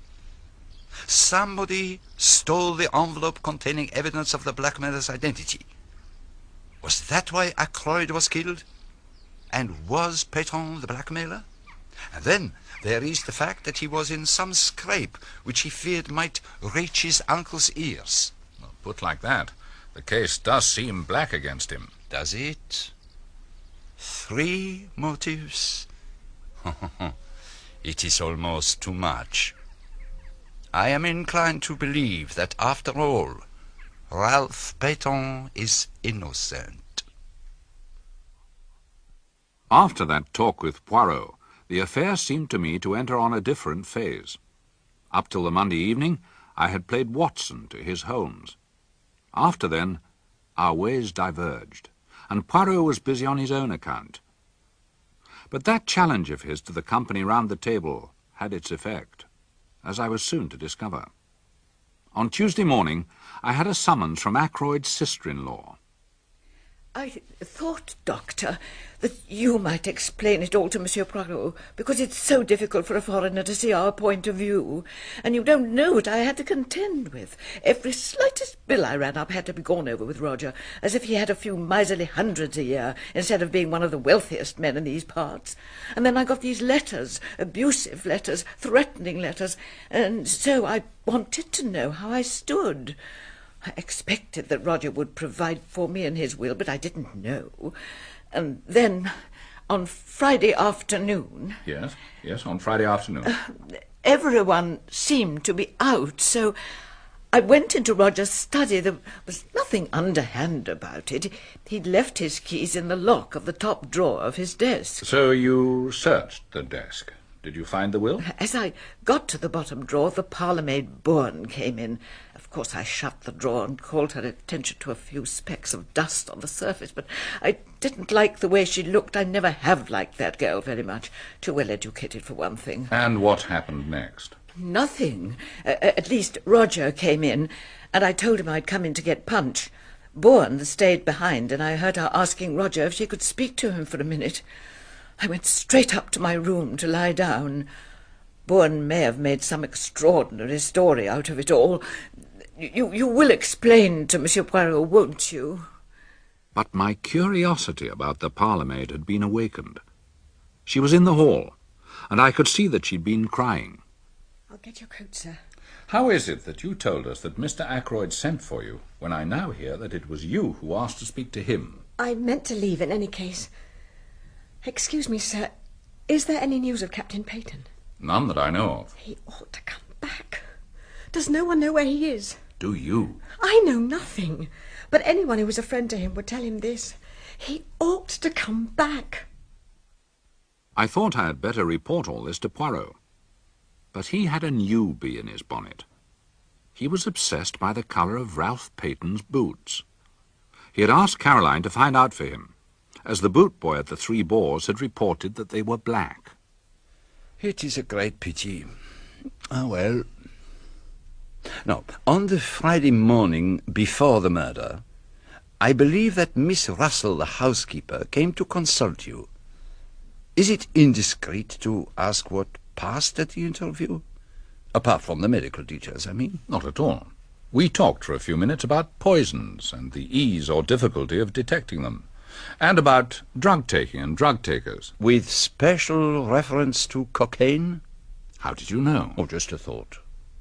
Somebody stole the envelope containing evidence of the blackmailer's identity. Was that why Ackroyd was killed? And was Peyton the blackmailer? And then there is the fact that he was in some scrape which he feared might reach his uncle's ears. Well, put like that, the case does seem black against him. Does it? 3 motives? It is almost too much. I am inclined to believe that, after all, Ralph Peyton is innocent. After that talk with Poirot, the affair seemed to me to enter on a different phase. Up till the Monday evening, I had played Watson to his Holmes. After then, our ways diverged, and Poirot was busy on his own account. But that challenge of his to the company round the table had its effect, as I was soon to discover. On Tuesday morning, I had a summons from Ackroyd's sister-in-law. I thought, Doctor, that you might explain it all to Monsieur Poirot, because it's so difficult for a foreigner to see our point of view, and you don't know what I had to contend with. Every slightest bill I ran up had to be gone over with Roger, as if he had a few miserly hundreds a year, instead of being one of the wealthiest men in these parts. And then I got these letters, abusive letters, threatening letters, and so I wanted to know how I stood. I expected that Roger would provide for me in his will, but I didn't know. And then, on Friday afternoon... Yes, on Friday afternoon. Everyone seemed to be out, so I went into Roger's study. There was nothing underhand about it. He'd left his keys in the lock of the top drawer of his desk. So you searched the desk? Did you find the will? As I got to the bottom drawer, the parlour-maid Bourne came in. Of course, I shut the drawer and called her attention to a few specks of dust on the surface, but I didn't like the way she looked. I never have liked that girl very much. Too well educated, for one thing. And what happened next? Nothing. At least Roger came in, and I told him I'd come in to get Punch. Bourne stayed behind, and I heard her asking Roger if she could speak to him for a minute. I went straight up to my room to lie down. Bourne may have made some extraordinary story out of it all. You will explain to Monsieur Poirot, won't you? But my curiosity about the parlour-maid had been awakened. She was in the hall, and I could see that she'd been crying. I'll get your coat, sir. How is it that you told us that Mr. Ackroyd sent for you, when I now hear that it was you who asked to speak to him? I meant to leave in any case. Excuse me, sir. Is there any news of Captain Peyton? None that I know of. He ought to come back. Does no one know where he is? Do you? I know nothing. But anyone who was a friend to him would tell him this. He ought to come back. I thought I had better report all this to Poirot. But he had a new bee in his bonnet. He was obsessed by the colour of Ralph Peyton's boots. He had asked Caroline to find out for him, as the boot boy at the Three Boars had reported that they were black. It is a great pity. Ah, well. Now, on the Friday morning before the murder, I believe that Miss Russell, the housekeeper, came to consult you. Is it indiscreet to ask what passed at the interview? Apart from the medical details, I mean. Not at all. We talked for a few minutes about poisons and the ease or difficulty of detecting them, and about drug-taking and drug-takers. With special reference to cocaine? How did you know? Oh, just a thought.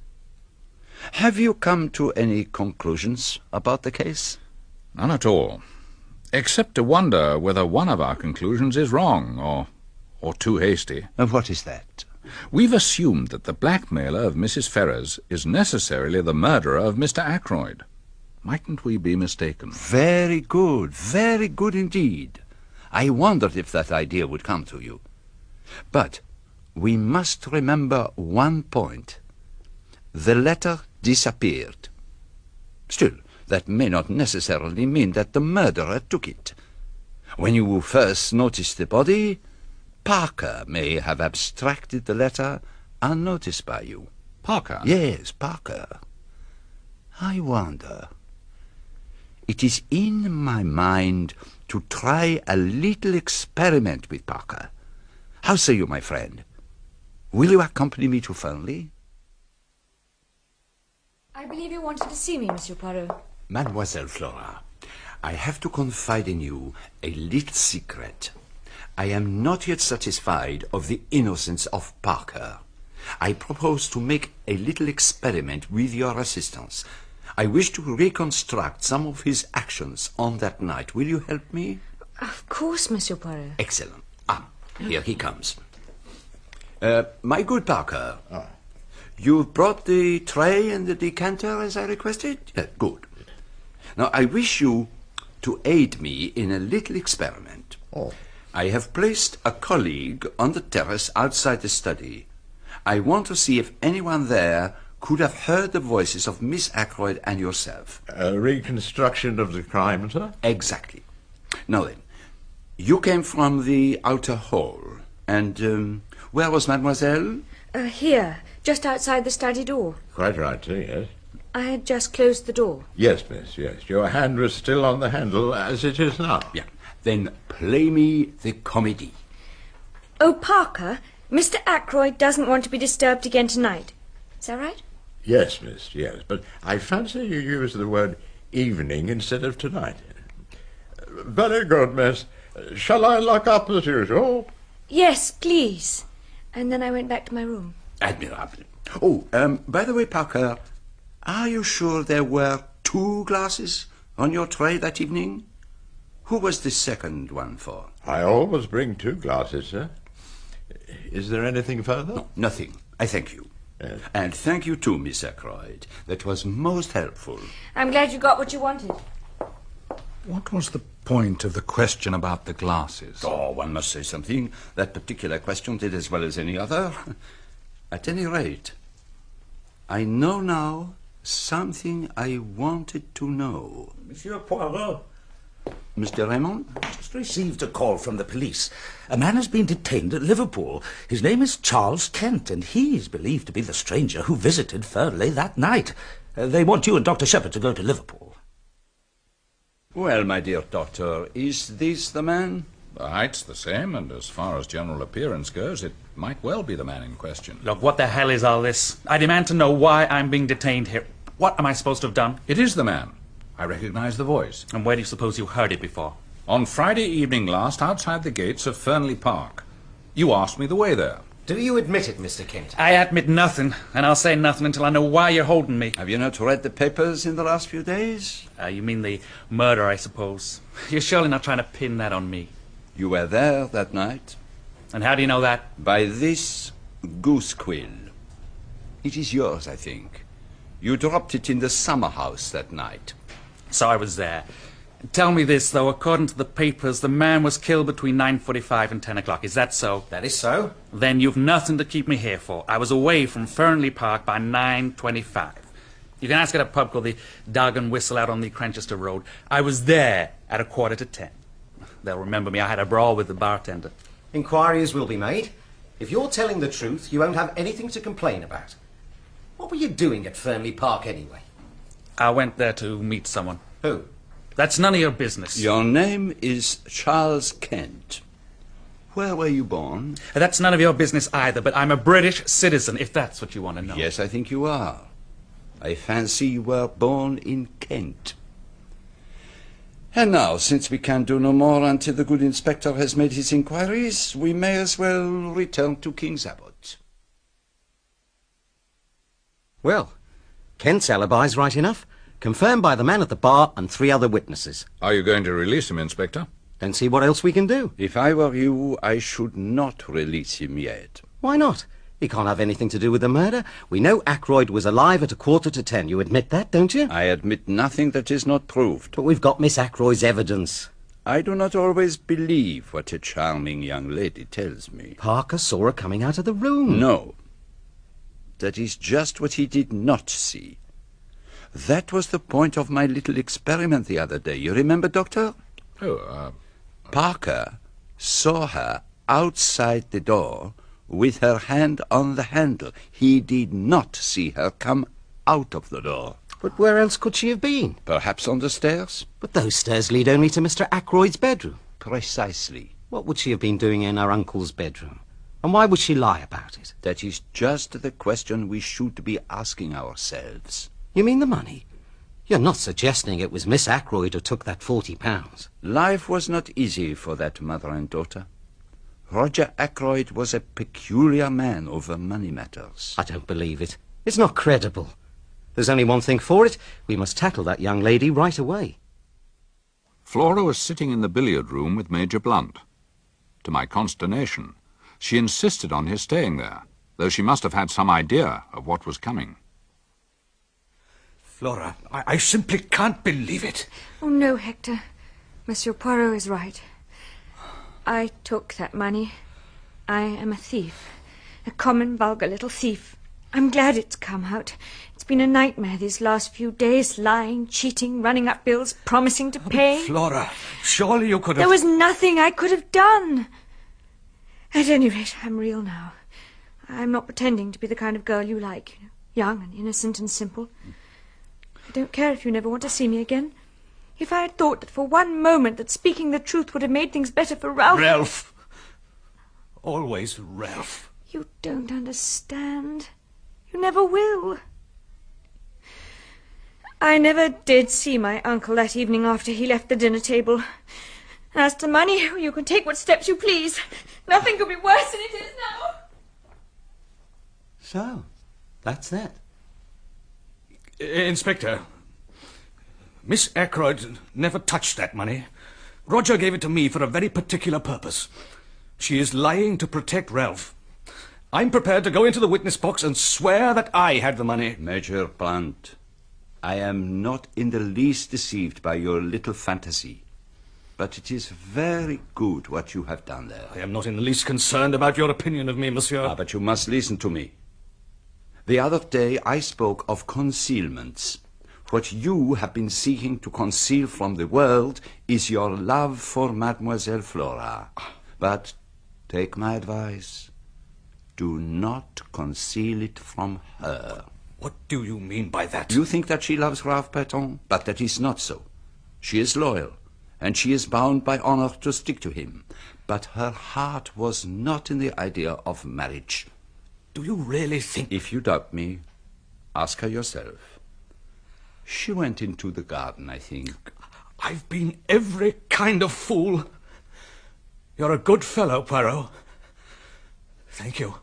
Have you come to any conclusions about the case? None at all, except to wonder whether one of our conclusions is wrong, or too hasty. And what is that? We've assumed that the blackmailer of Mrs. Ferrers is necessarily the murderer of Mr. Ackroyd. Mightn't we be mistaken? Very good indeed. I wondered if that idea would come to you. But we must remember one point. The letter disappeared. Still, that may not necessarily mean that the murderer took it. When you first noticed the body, Parker may have abstracted the letter unnoticed by you. Parker? Yes, Parker. I wonder. It is in my mind to try a little experiment with Parker. How say you, my friend? Will you accompany me to Fernley? I believe you wanted to see me, Monsieur Poirot. Mademoiselle Flora, I have to confide in you a little secret. I am not yet satisfied of the innocence of Parker. I propose to make a little experiment with your assistance. I wish to reconstruct some of his actions on that night. Will you help me? Of course, Monsieur Poirot. Excellent. Here he comes. My good Parker, you've brought the tray and the decanter as I requested? Good. Now, I wish you to aid me in a little experiment. I have placed a colleague on the terrace outside the study. I want to see if anyone there could have heard the voices of Miss Ackroyd and yourself. A reconstruction of the crime, sir? Exactly. Now then, you came from the outer hall, and where was Mademoiselle? Here, just outside the study door. Quite right, sir, yes. I had just closed the door. Yes, miss, yes. Your hand was still on the handle, as it is now. Yeah. Then play me the comedy. Oh, Parker, Mr. Ackroyd doesn't want to be disturbed again tonight. Is that right? Yes, miss, yes. But I fancy you used the word evening instead of tonight. Very good, miss. Shall I lock up as usual? Yes, please. And then I went back to my room. Admirable. Oh, by the way, Parker, are you sure there were 2 glasses on your tray that evening? Who was the second one for? I always bring 2 glasses, sir. Is there anything further? No, nothing. I thank you. Yes. And thank you too, Miss Ackroyd. That was most helpful. I'm glad you got what you wanted. What was the point of the question about the glasses? Oh, one must say something. That particular question did as well as any other. At any rate, I know now something I wanted to know. Monsieur Poirot. Mr. Raymond? Just received a call from the police. A man has been detained at Liverpool. His name is Charles Kent, and he is believed to be the stranger who visited Fernley that night. They want you and Dr. Shepherd to go to Liverpool. Well, my dear doctor, is this the man? The height's the same, and as far as general appearance goes, it might well be the man in question. Look, what the hell is all this? I demand to know why I'm being detained here. What am I supposed to have done? It is the man. I recognize the voice. And where do you suppose you heard it before? On Friday evening last, outside the gates of Fernley Park. You asked me the way there. Do you admit it, Mr. Kent? I admit nothing, and I'll say nothing until I know why you're holding me. Have you not read the papers in the last few days? You mean the murder, I suppose. You're surely not trying to pin that on me. You were there that night. And how do you know that? By this goose quill. It is yours, I think. You dropped it in the summer house that night. So I was there. Tell me this, though. According to the papers, the man was killed between 9:45 and 10 o'clock. Is that so? That is so. Then you've nothing to keep me here for. I was away from Fernley Park by 9:25. You can ask at a pub called the Dog and Whistle out on the Cranchester Road. I was there at 9:45. They'll remember me. I had a brawl with the bartender. Inquiries will be made. If you're telling the truth, you won't have anything to complain about. What were you doing at Fernley Park, anyway? I went there to meet someone. Who? That's none of your business. Your name is Charles Kent. Where were you born? That's none of your business either, but I'm a British citizen, if that's what you want to know. Yes, I think you are. I fancy you were born in Kent. And now, since we can do no more until the good inspector has made his inquiries, we may as well return to King's Abbot. Well, Kent's alibi's right enough. Confirmed by the man at the bar and 3 other witnesses. Are you going to release him, Inspector? Don't see what else we can do. If I were you, I should not release him yet. Why not? He can't have anything to do with the murder. We know Ackroyd was alive at 9:45. You admit that, don't you? I admit nothing that is not proved. But we've got Miss Ackroyd's evidence. I do not always believe what a charming young lady tells me. Parker saw her coming out of the room. No. That is just what he did not see. That was the point of my little experiment the other day. You remember, Doctor? Parker saw her outside the door with her hand on the handle. He did not see her come out of the door. But where else could she have been? Perhaps on the stairs? But those stairs lead only to Mr. Ackroyd's bedroom. Precisely. What would she have been doing in her uncle's bedroom? And why would she lie about it? That is just the question we should be asking ourselves. You mean the money? You're not suggesting it was Miss Ackroyd who took that £40? Life was not easy for that mother and daughter. Roger Ackroyd was a peculiar man over money matters. I don't believe it. It's not credible. There's only one thing for it. We must tackle that young lady right away. Flora was sitting in the billiard room with Major Blunt. To my consternation, she insisted on his staying there, though she must have had some idea of what was coming. Flora, I simply can't believe it. Oh, no, Hector. Monsieur Poirot is right. I took that money. I am a thief. A common, vulgar little thief. I'm glad it's come out. It's been a nightmare these last few days. Lying, cheating, running up bills, promising to pay. Flora, surely you could have... There was nothing I could have done. At any rate, I'm real now. I'm not pretending to be the kind of girl you like. Young and innocent and simple. I don't care if you never want to see me again. If I had thought that for one moment that speaking the truth would have made things better for Ralph... Ralph! Always Ralph. You don't understand. You never will. I never did see my uncle that evening after he left the dinner table. As to money, you can take what steps you please. Nothing could be worse than it is now. So, that's that. Inspector, Miss Ackroyd never touched that money. Roger gave it to me for a very particular purpose. She is lying to protect Ralph. I'm prepared to go into the witness box and swear that I had the money. Major Blunt, I am not in the least deceived by your little fantasy. But it is very good what you have done there. I am not in the least concerned about your opinion of me, monsieur. But you must listen to me. The other day I spoke of concealments. What you have been seeking to conceal from the world is your love for Mademoiselle Flora. But take my advice. Do not conceal it from her. What do you mean by that? You think that she loves Ralph Peton, but that is not so. She is loyal, and she is bound by honor to stick to him. But her heart was not in the idea of marriage. Do you really think... If you doubt me, ask her yourself. She went into the garden, I think. I've been every kind of fool. You're a good fellow, Poirot. Thank you.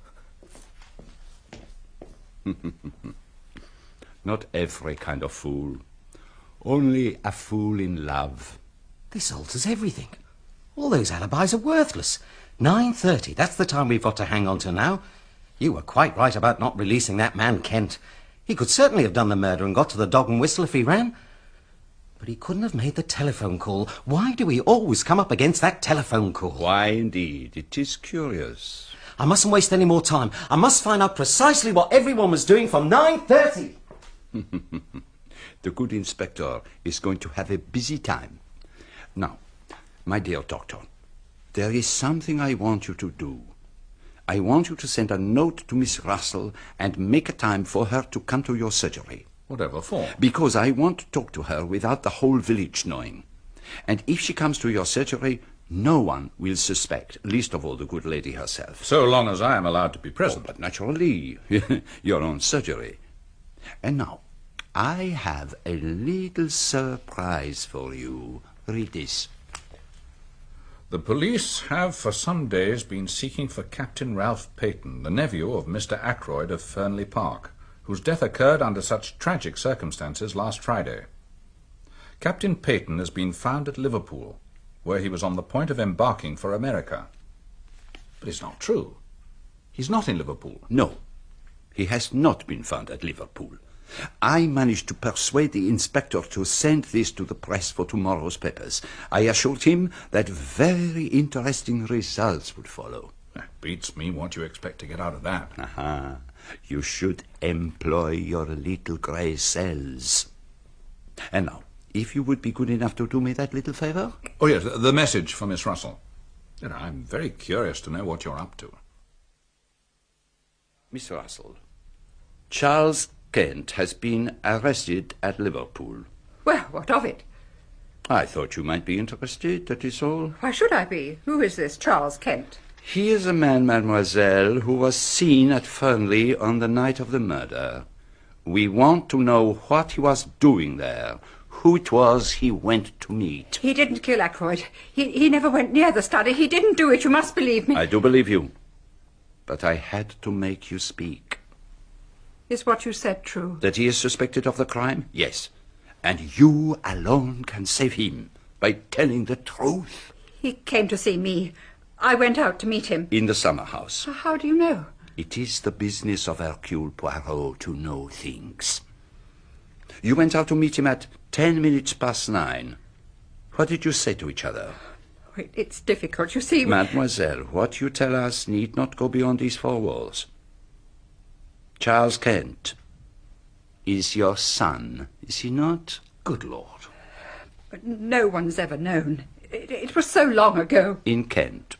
Not every kind of fool. Only a fool in love. This alters everything. All those alibis are worthless. 9:30, that's the time we've got to hang on to now. You were quite right about not releasing that man Kent. He could certainly have done the murder and got to the Dog and Whistle if he ran. But he couldn't have made the telephone call. Why do we always come up against that telephone call? Why, indeed. It is curious. I mustn't waste any more time. I must find out precisely what everyone was doing from 9:30. The good inspector is going to have a busy time. Now, my dear doctor, there is something I want you to do. I want you to send a note to Miss Russell and make a time for her to come to your surgery. Whatever for? Because I want to talk to her without the whole village knowing. And if she comes to your surgery, no one will suspect, least of all the good lady herself. So long as I am allowed to be present. But naturally, your own surgery. And now, I have a little surprise for you. Read this. The police have for some days been seeking for Captain Ralph Peyton, the nephew of Mr. Ackroyd of Fernley Park, whose death occurred under such tragic circumstances last Friday. Captain Peyton has been found at Liverpool, where he was on the point of embarking for America. But it's not true. He's not in Liverpool. No, he has not been found at Liverpool. I managed to persuade the inspector to send this to the press for tomorrow's papers. I assured him that very interesting results would follow. Beats me what you expect to get out of that. Aha. You should employ your little grey cells. And now, if you would be good enough to do me that little favour? Oh, yes, the message for Miss Russell. I'm very curious to know what you're up to. Miss Russell, Charles Kent has been arrested at Liverpool. Well, what of it? I thought you might be interested, that is all. Why should I be? Who is this Charles Kent? He is a man, mademoiselle, who was seen at Fernley on the night of the murder. We want to know what he was doing there, who it was he went to meet. He didn't kill Ackroyd. He never went near the study. He didn't do it. You must believe me. I do believe you. But I had to make you speak. Is what you said true? That he is suspected of the crime? Yes. And you alone can save him by telling the truth. He came to see me. I went out to meet him. In the summer house. How do you know? It is the business of Hercule Poirot to know things. You went out to meet him at 9:10. What did you say to each other? It's difficult, you see. Mademoiselle, what you tell us need not go beyond these four walls. Charles Kent is your son, is he not? Good Lord. But no one's ever known. It was so long ago. In Kent.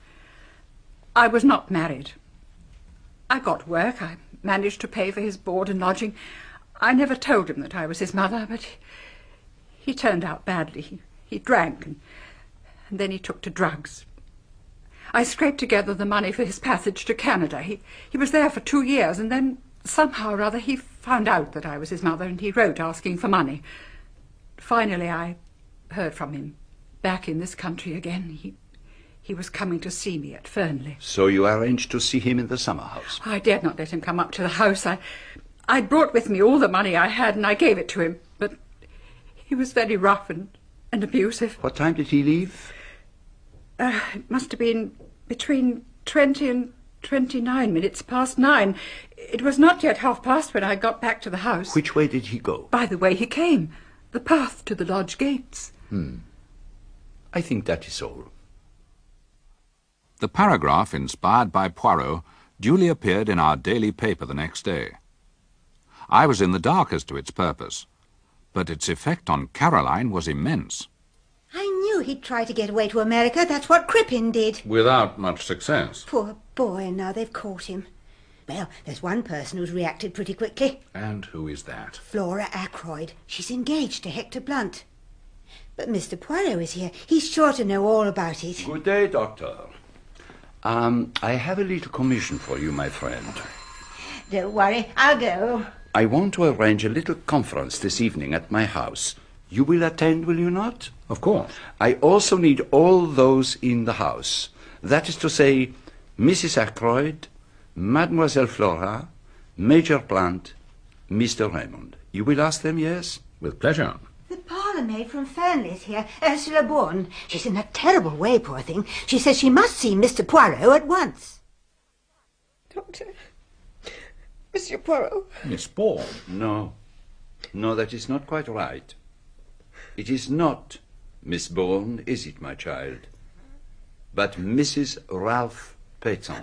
I was not married. I got work. I managed to pay for his board and lodging. I never told him that I was his mother, but he turned out badly. He drank, and then he took to drugs. I scraped together the money for his passage to Canada. He was there for 2 years, and then somehow or other he found out that I was his mother, and he wrote asking for money. Finally, I heard from him back in this country again. He was coming to see me at Fernley. So you arranged to see him in the summer house? I dared not let him come up to the house. I brought with me all the money I had, and I gave it to him, but he was very rough and abusive. What time did he leave? It must have been between 20 and 29 minutes past 9. It was not yet past when I got back to the house. Which way did he go? By the way he came. The path to the lodge gates. I think that is all. The paragraph, inspired by Poirot, duly appeared in our daily paper the next day. I was in the dark as to its purpose, but its effect on Caroline was immense. I knew he'd try to get away to America. That's what Crippen did. Without much success. Poor boy, now they've caught him. Well, there's one person who's reacted pretty quickly. And who is that? Flora Ackroyd. She's engaged to Hector Blunt. But Mr. Poirot is here. He's sure to know all about it. Good day, Doctor. I have a little commission for you, my friend. Don't worry, I'll go. I want to arrange a little conference this evening at my house. You will attend, will you not? Of course. I also need all those in the house. That is to say, Mrs. Ackroyd, Mademoiselle Flora, Major Blunt, Mr. Raymond. You will ask them, yes? With pleasure. The parlour-maid from Fernley's here, Ursula Bourne. She's in a terrible way, poor thing. She says she must see Mr. Poirot at once. Doctor, Monsieur Poirot. Miss Bourne. No, that is not quite right. It is not Miss Bourne, is it, my child? But Mrs. Ralph Peyton.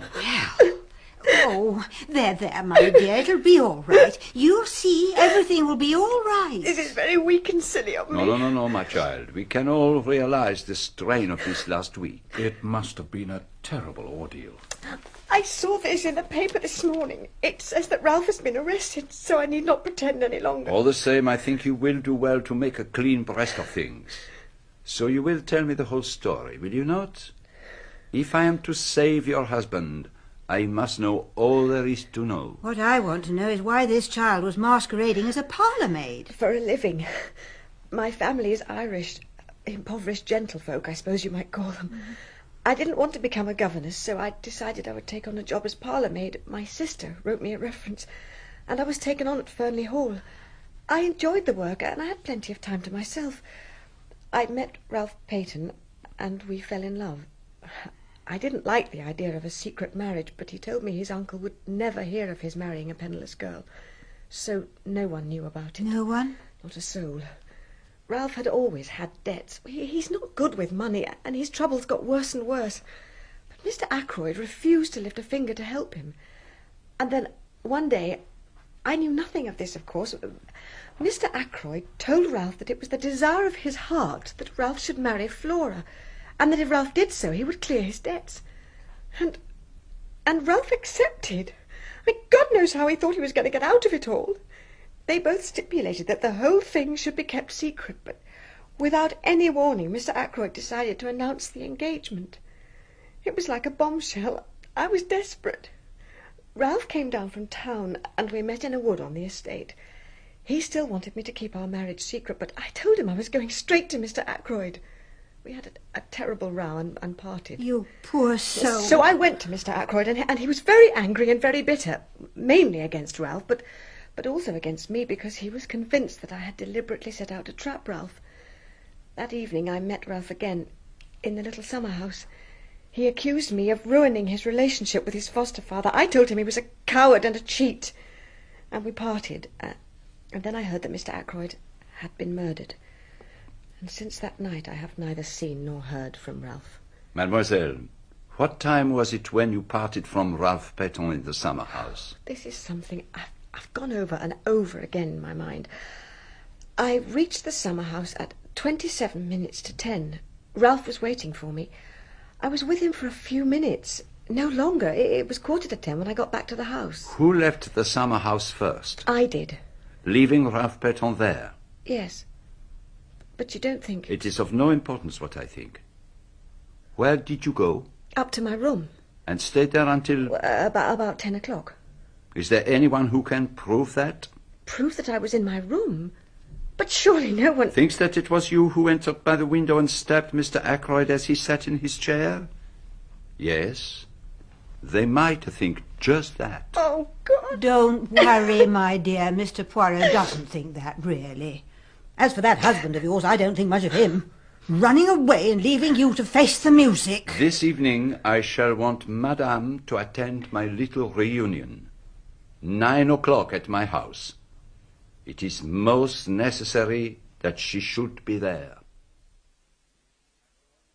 Oh, there, my dear. It'll be all right. You'll see. Everything will be all right. This is very weak and silly of me. No, my child. We can all realize the strain of this last week. It must have been a terrible ordeal. I saw this in the paper this morning. It says that Ralph has been arrested, so I need not pretend any longer. All the same, I think you will do well to make a clean breast of things. So you will tell me the whole story, will you not? If I am to save your husband, I must know all there is to know. What I want to know is why this child was masquerading as a parlour-maid. For a living. My family is Irish. Impoverished gentlefolk, I suppose you might call them. I didn't want to become a governess, so I decided I would take on a job as parlour-maid. My sister wrote me a reference, and I was taken on at Fernley Hall. I enjoyed the work, and I had plenty of time to myself. I met Ralph Peyton, and we fell in love. I didn't like the idea of a secret marriage, but he told me his uncle would never hear of his marrying a penniless girl. So no one knew about it. No one? Not a soul. Ralph had always had debts. He's not good with money, and his troubles got worse and worse. But Mr. Ackroyd refused to lift a finger to help him. And then, one day, I knew nothing of this, of course, Mr. Ackroyd told Ralph that it was the desire of his heart that Ralph should marry Flora, and that if Ralph did so, he would clear his debts. And Ralph accepted. God knows how he thought he was going to get out of it all. They both stipulated that the whole thing should be kept secret, but without any warning, Mr. Ackroyd decided to announce the engagement. It was like a bombshell. I was desperate. Ralph came down from town, and we met in a wood on the estate. He still wanted me to keep our marriage secret, but I told him I was going straight to Mr. Ackroyd. We had a terrible row and parted. You poor soul. So I went to Mr. Ackroyd, and he was very angry and very bitter, mainly against Ralph, but also against me, because he was convinced that I had deliberately set out to trap Ralph. That evening I met Ralph again in the little summer house. He accused me of ruining his relationship with his foster father. I told him he was a coward and a cheat. And we parted. And then I heard that Mr. Ackroyd had been murdered. And since that night I have neither seen nor heard from Ralph. Mademoiselle, what time was it when you parted from Ralph Peyton in the summer house? This is something I've gone over and over again in my mind. I reached the summer house at 27 minutes to 10. Ralph was waiting for me. I was with him for a few minutes. No longer. It was 10:15 when I got back to the house. Who left the summer house first? I did. Leaving Ralph Peyton there? Yes. But you don't think... It is of no importance what I think. Where did you go? Up to my room. And stayed there until... About 10 o'clock. Is there anyone who can prove that? Prove that I was in my room? But surely no one... Thinks that it was you who entered by the window and stabbed Mr. Ackroyd as he sat in his chair? Yes. They might think just that. Oh, God. Don't worry, my dear. Mr. Poirot doesn't think that, really. As for that husband of yours, I don't think much of him. Running away and leaving you to face the music. This evening I shall want Madame to attend my little reunion. 9 o'clock at my house. It is most necessary that she should be there.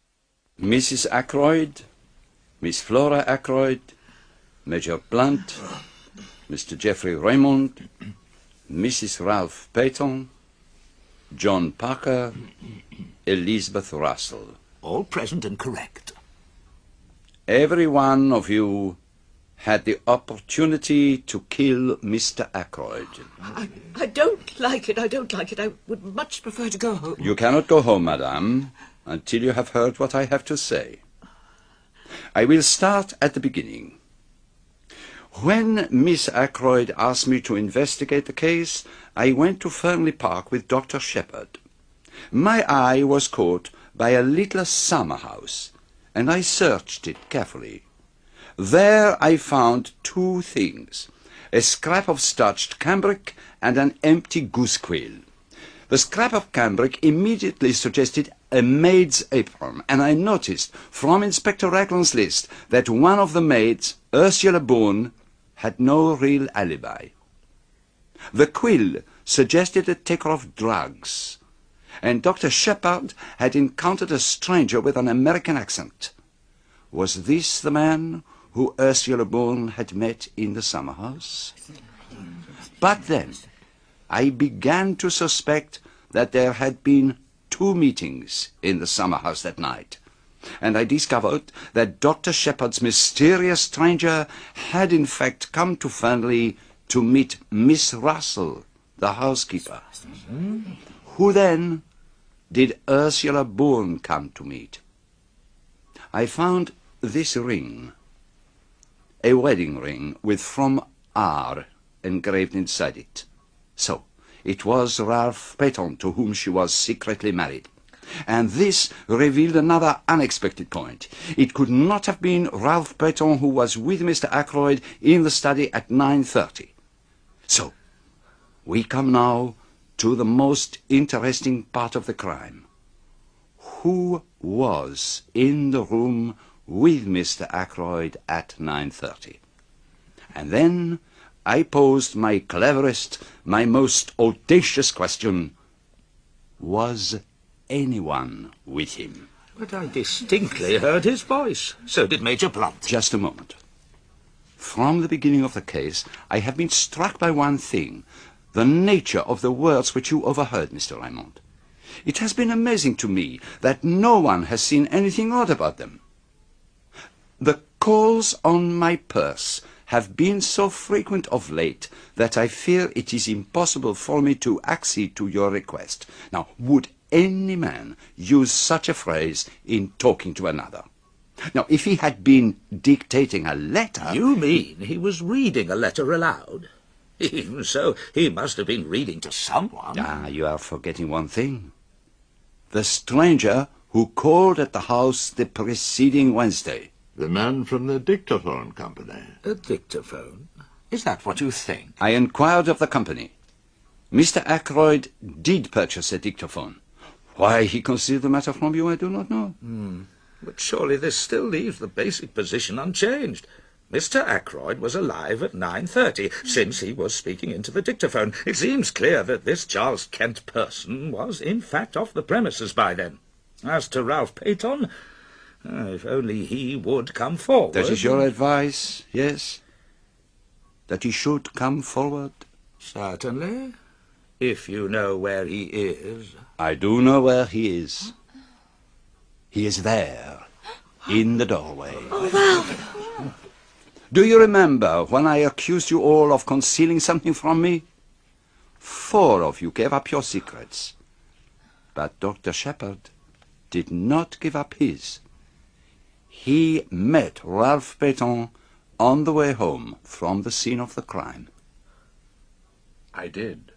Mrs. Ackroyd, Miss Flora Ackroyd, Major Blunt, Mr. Geoffrey Raymond, Mrs. Ralph Peyton, John Parker, Elizabeth Russell. All present and correct. Every one of you had the opportunity to kill Mr. Ackroyd. I don't like it. I don't like it. I would much prefer to go home. You cannot go home, madame, until you have heard what I have to say. I will start at the beginning. When Miss Ackroyd asked me to investigate the case, I went to Fernley Park with Dr. Shepherd. My eye was caught by a little summer house, and I searched it carefully. There I found two things, a scrap of starched cambric and an empty goose quill. The scrap of cambric immediately suggested a maid's apron, and I noticed from Inspector Ragland's list that one of the maids, Ursula Bourne, had no real alibi. The quill suggested a taker of drugs, and Dr. Shepherd had encountered a stranger with an American accent. Was this the man who Ursula Bourne had met in the summer house? But then I began to suspect that there had been two meetings in the summer house that night, and I discovered that Dr. Shepherd's mysterious stranger had in fact come to Fernley to meet Miss Russell, the housekeeper. Who then did Ursula Bourne come to meet? I found this ring, a wedding ring with "From R" engraved inside it. So, it was Ralph Peyton to whom she was secretly married. And this revealed another unexpected point. It could not have been Ralph Peyton who was with Mr. Ackroyd in the study at 9:30. So, we come now to the most interesting part of the crime. Who was in the room with Mr. Ackroyd at 9:30? And then I posed my cleverest, my most audacious question. Was anyone with him? But I distinctly heard his voice. So did Major Blunt. Just a moment. From the beginning of the case, I have been struck by one thing, the nature of the words which you overheard, Mr. Raymond. It has been amazing to me that no one has seen anything odd about them. The calls on my purse have been so frequent of late that I fear it is impossible for me to accede to your request. Now, would any man use such a phrase in talking to another? Now, if he had been dictating a letter... You mean he was reading a letter aloud? Even so, he must have been reading to someone. Ah, you are forgetting one thing. The stranger who called at the house the preceding Wednesday. The man from the dictaphone company. A dictaphone? Is that what you think? I inquired of the company. Mr. Ackroyd did purchase a dictaphone. Why he concealed the matter from you, I do not know. But surely this still leaves the basic position unchanged. Mr. Ackroyd was alive at 9:30, since he was speaking into the dictaphone. It seems clear that this Charles Kent person was in fact off the premises by then. As to Ralph Peyton, if only he would come forward. That is your advice, yes? That he should come forward? Certainly. If you know where he is. I do know where he is. He is there, in the doorway. Oh, Ralph! Do you remember when I accused you all of concealing something from me? 4 of you gave up your secrets. But Dr. Shepherd did not give up his. He met Ralph Peyton on the way home from the scene of the crime. I did.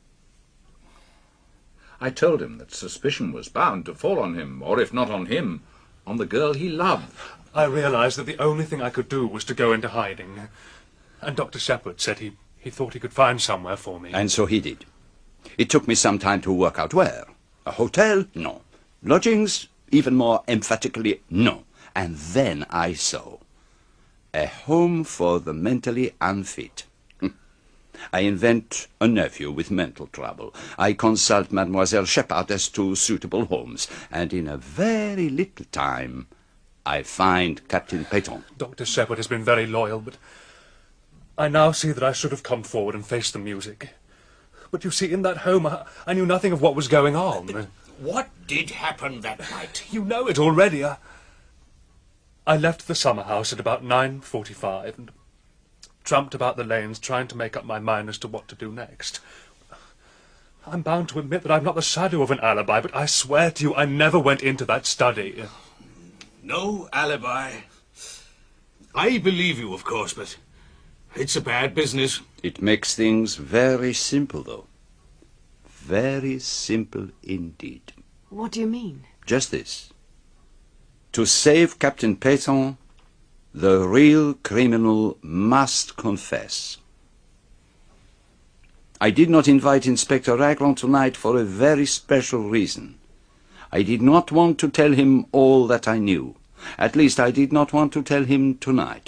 I told him that suspicion was bound to fall on him, or if not on him, on the girl he loved. I realized that the only thing I could do was to go into hiding. And Dr. Shepherd said he thought he could find somewhere for me. And so he did. It took me some time to work out where. A hotel? No. Lodgings? Even more emphatically, no. And then I saw a home for the mentally unfit. I invent a nephew with mental trouble. I consult Mademoiselle Shepard as to suitable homes. And in a very little time, I find Captain Peyton. Dr. Shepard has been very loyal, but I now see that I should have come forward and faced the music. But you see, in that home, I knew nothing of what was going on. What did happen that night? You know it already. I left the summer house at about 9:45 and tramped about the lanes trying to make up my mind as to what to do next. I'm bound to admit that I've not the shadow of an alibi, but I swear to you I never went into that study. No alibi. I believe you, of course, but it's a bad business. It makes things very simple, though. Very simple indeed. What do you mean? Just this. To save Captain Peyton, the real criminal must confess. I did not invite Inspector Raglan tonight for a very special reason. I did not want to tell him all that I knew. At least I did not want to tell him tonight.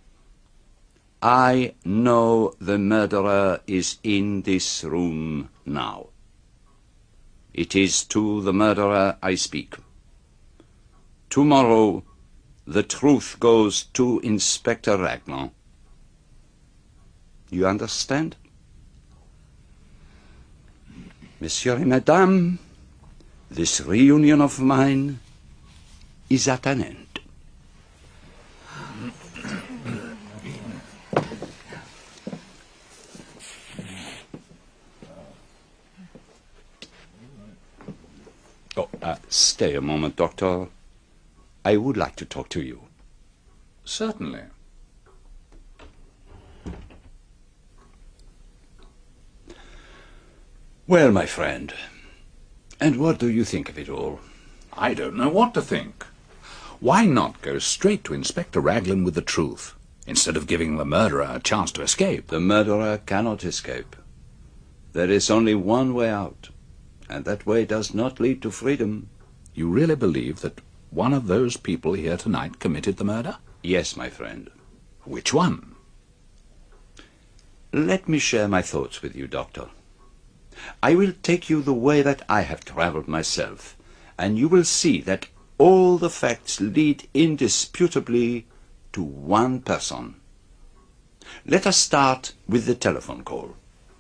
I know the murderer is in this room now. It is to the murderer I speak. Tomorrow, the truth goes to Inspector Raglan. You understand? Monsieur et Madame, this reunion of mine is at an end. Oh, stay a moment, Doctor. I would like to talk to you. Certainly. Well, my friend, and what do you think of it all? I don't know what to think. Why not go straight to Inspector Raglan with the truth, instead of giving the murderer a chance to escape? The murderer cannot escape. There is only one way out, and that way does not lead to freedom. You really believe that one of those people here tonight committed the murder? Yes, my friend. Which one? Let me share my thoughts with you, Doctor. I will take you the way that I have travelled myself, and you will see that all the facts lead indisputably to one person. Let us start with the telephone call.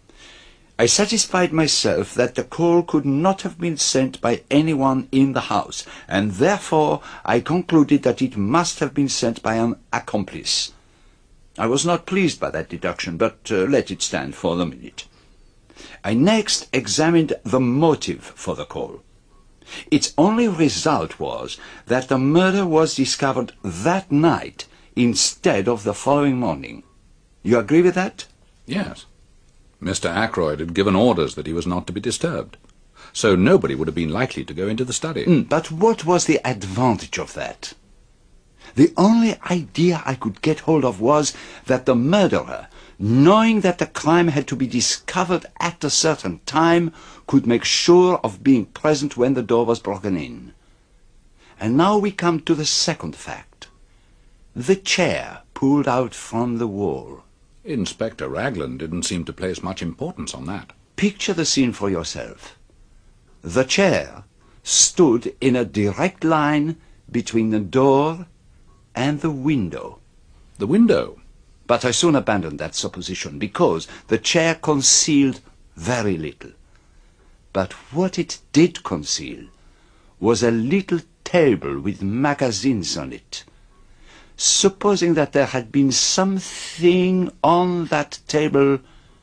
I satisfied myself that the call could not have been sent by anyone in the house, and therefore I concluded that it must have been sent by an accomplice. I was not pleased by that deduction, but let it stand for the minute. I next examined the motive for the call. Its only result was that the murder was discovered that night instead of the following morning. You agree with that? Yes. Mr. Ackroyd had given orders that he was not to be disturbed, so nobody would have been likely to go into the study. But what was the advantage of that? The only idea I could get hold of was that the murderer, knowing that the crime had to be discovered at a certain time, could make sure of being present when the door was broken in. And now we come to the second fact. The chair pulled out from the wall. Inspector Raglan didn't seem to place much importance on that. Picture the scene for yourself. The chair stood in a direct line between the door and the window. The window? But I soon abandoned that supposition because the chair concealed very little. But what it did conceal was a little table with magazines on it. Supposing that there had been something on that table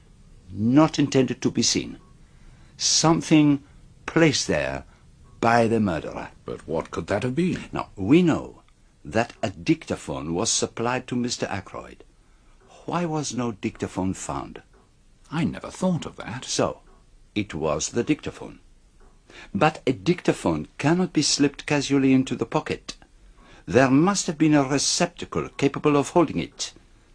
not intended to be seen, something placed there by the murderer. But what could that have been? Now, we know that a dictaphone was supplied to Mr. Ackroyd. Why was no dictaphone found? I never thought of that. So, it was the dictaphone. But a dictaphone cannot be slipped casually into the pocket. There must have been a receptacle capable of holding it.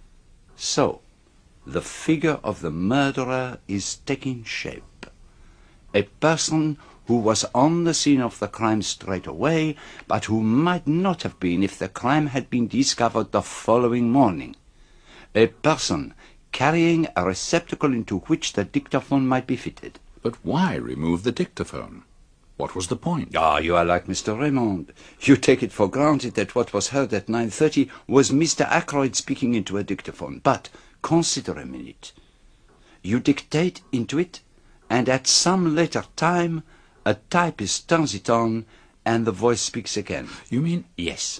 So, the figure of the murderer is taking shape. A person who was on the scene of the crime straight away, but who might not have been if the crime had been discovered the following morning. A person carrying a receptacle into which the dictaphone might be fitted. But why remove the dictaphone? What was the point? Ah, you are like Mr. Raymond. You take it for granted that what was heard at 9:30 was Mr. Ackroyd speaking into a dictaphone. But consider a minute. You dictate into it, and at some later time, a typist turns it on, and the voice speaks again. You mean? Yes.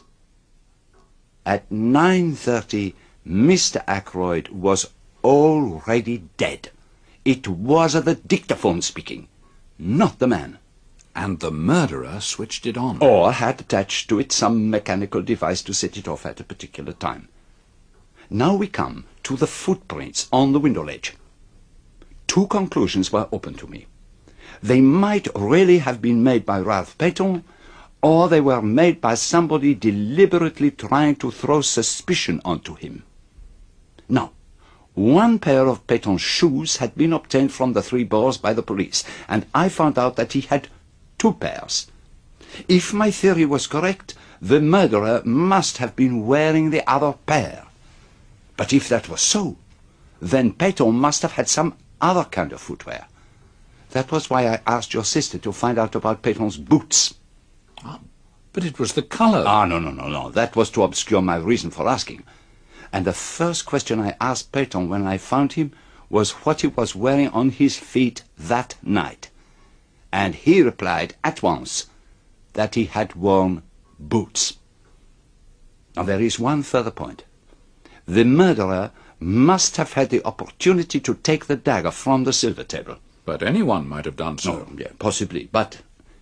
At 9:30, Mr. Ackroyd was already dead. It was the dictaphone speaking, not the man. And the murderer switched it on. Or had attached to it some mechanical device to set it off at a particular time. Now we come to the footprints on the window ledge. Two conclusions were open to me. They might really have been made by Ralph Peyton, or they were made by somebody deliberately trying to throw suspicion onto him. Now, one pair of Peyton's shoes had been obtained from the three Boers by the police, and I found out that he had two pairs. If my theory was correct, the murderer must have been wearing the other pair. But if that was so, then Peyton must have had some other kind of footwear. That was why I asked your sister to find out about Peyton's boots. Oh, but it was the colour. No. That was to obscure my reason for asking. And the first question I asked Peyton when I found him was what he was wearing on his feet that night. And he replied at once that he had worn boots. Now there is one further point. The murderer must have had the opportunity to take the dagger from the silver table. But anyone might have done so. No, yeah, possibly. But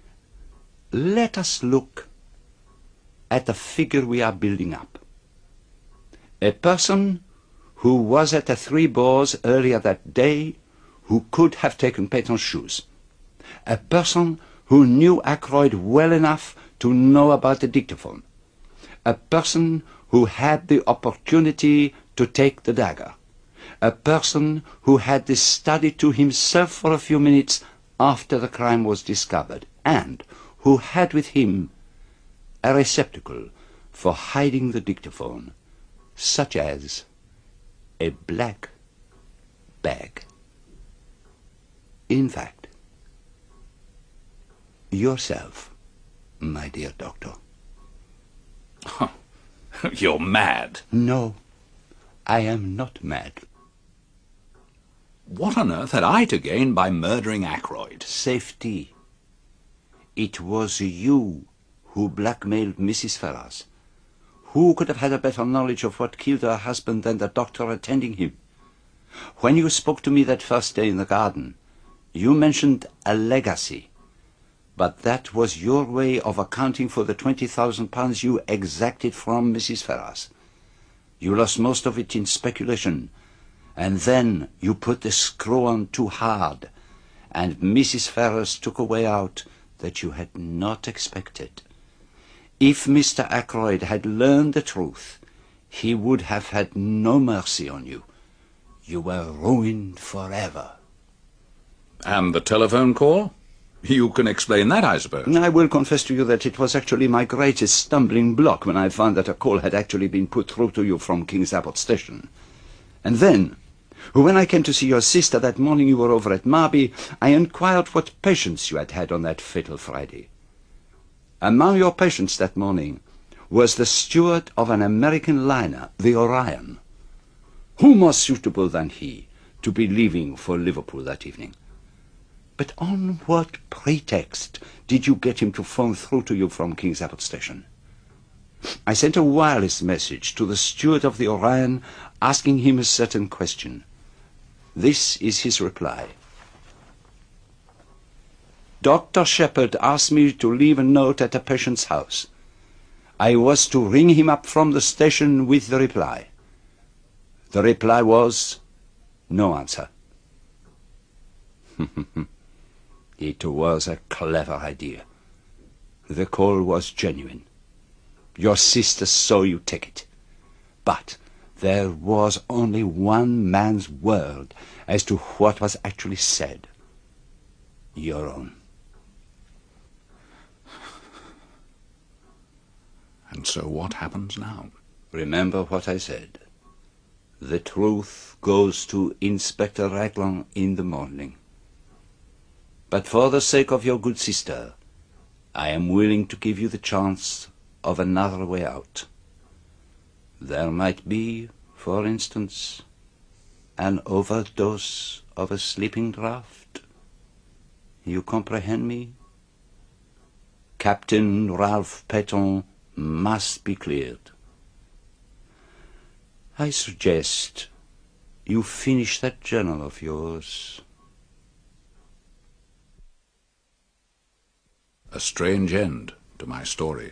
let us look at the figure we are building up. A person who was at the Three Boars earlier that day, who could have taken Peyton's shoes. A person who knew Ackroyd well enough to know about the dictaphone. A person who had the opportunity to take the dagger. A person who had the study to himself for a few minutes after the crime was discovered, and who had with him a receptacle for hiding the dictaphone, such as a black bag. In fact, yourself, my dear doctor. You're mad. No, I am not mad. What on earth had I to gain by murdering Ackroyd? Safety. It was you who blackmailed Mrs. Ferrars. Who could have had a better knowledge of what killed her husband than the doctor attending him? When you spoke to me that first day in the garden, you mentioned a legacy. But that was your way of accounting for the £20,000 you exacted from Mrs. Ferrars. You lost most of it in speculation, and then you put the screw on too hard, and Mrs. Ferrars took a way out that you had not expected. If Mr. Ackroyd had learned the truth, he would have had no mercy on you. You were ruined forever. And the telephone call? You can explain that, I suppose. I will confess to you that it was actually my greatest stumbling block when I found that a call had actually been put through to you from King's Abbot Station. And then, when I came to see your sister that morning you were over at Marby, I inquired what patients you had had on that fatal Friday. Among your patients that morning was the steward of an American liner, the Orion. Who more suitable than he to be leaving for Liverpool that evening? But on what pretext did you get him to phone through to you from King's Abbot Station? I sent a wireless message to the steward of the Orion asking him a certain question. This is his reply. Dr. Shepherd asked me to leave a note at a patient's house. I was to ring him up from the station with the reply. The reply was no answer. It was a clever idea. The call was genuine. Your sister saw you take it. But there was only one man's word as to what was actually said. Your own. And so what happens now? Remember what I said. The truth goes to Inspector Raglan in the morning. But for the sake of your good sister, I am willing to give you the chance of another way out. There might be, for instance, an overdose of a sleeping draught. You comprehend me? Captain Ralph Petton must be cleared. I suggest you finish that journal of yours. A strange end to my story.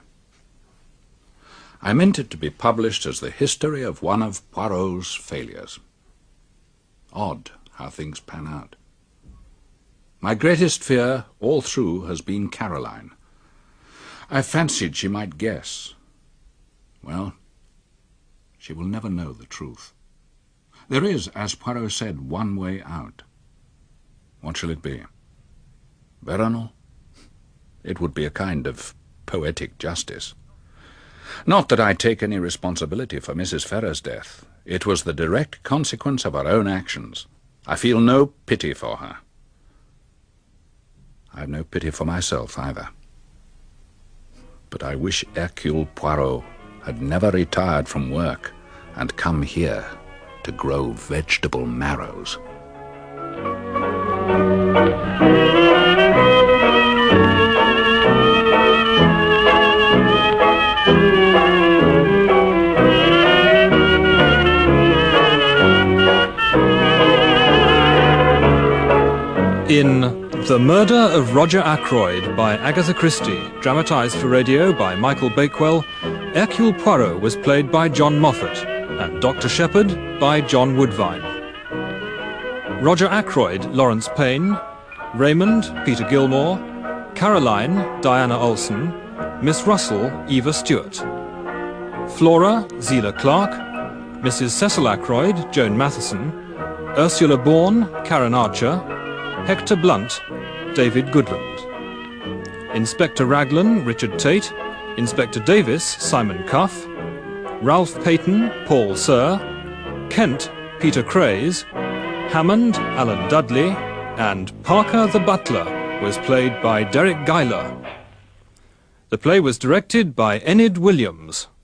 I meant it to be published as the history of one of Poirot's failures. Odd how things pan out. My greatest fear all through has been Caroline. I fancied she might guess. Well, she will never know the truth. There is, as Poirot said, one way out. What shall it be? Veronal? It would be a kind of poetic justice. Not that I take any responsibility for Mrs. Ferrer's death. It was the direct consequence of her own actions. I feel no pity for her. I have no pity for myself either. But I wish Hercule Poirot had never retired from work and come here to grow vegetable marrows. In The Murder of Roger Ackroyd by Agatha Christie, dramatised for radio by Michael Bakewell, Hercule Poirot was played by John Moffat and Dr. Shepherd by John Woodvine. Roger Ackroyd, Lawrence Payne; Raymond, Peter Gilmore; Caroline, Diana Olson; Miss Russell, Eva Stewart; Flora, Zela Clark; Mrs. Cecil Ackroyd, Joan Matheson; Ursula Bourne, Karen Archer; Hector Blunt, David Goodland; Inspector Raglan, Richard Tate; Inspector Davis, Simon Cuff; Ralph Peyton, Paul Sir; Kent, Peter Craze; Hammond, Alan Dudley; and Parker the Butler was played by Derek Guyler. The play was directed by Enid Williams.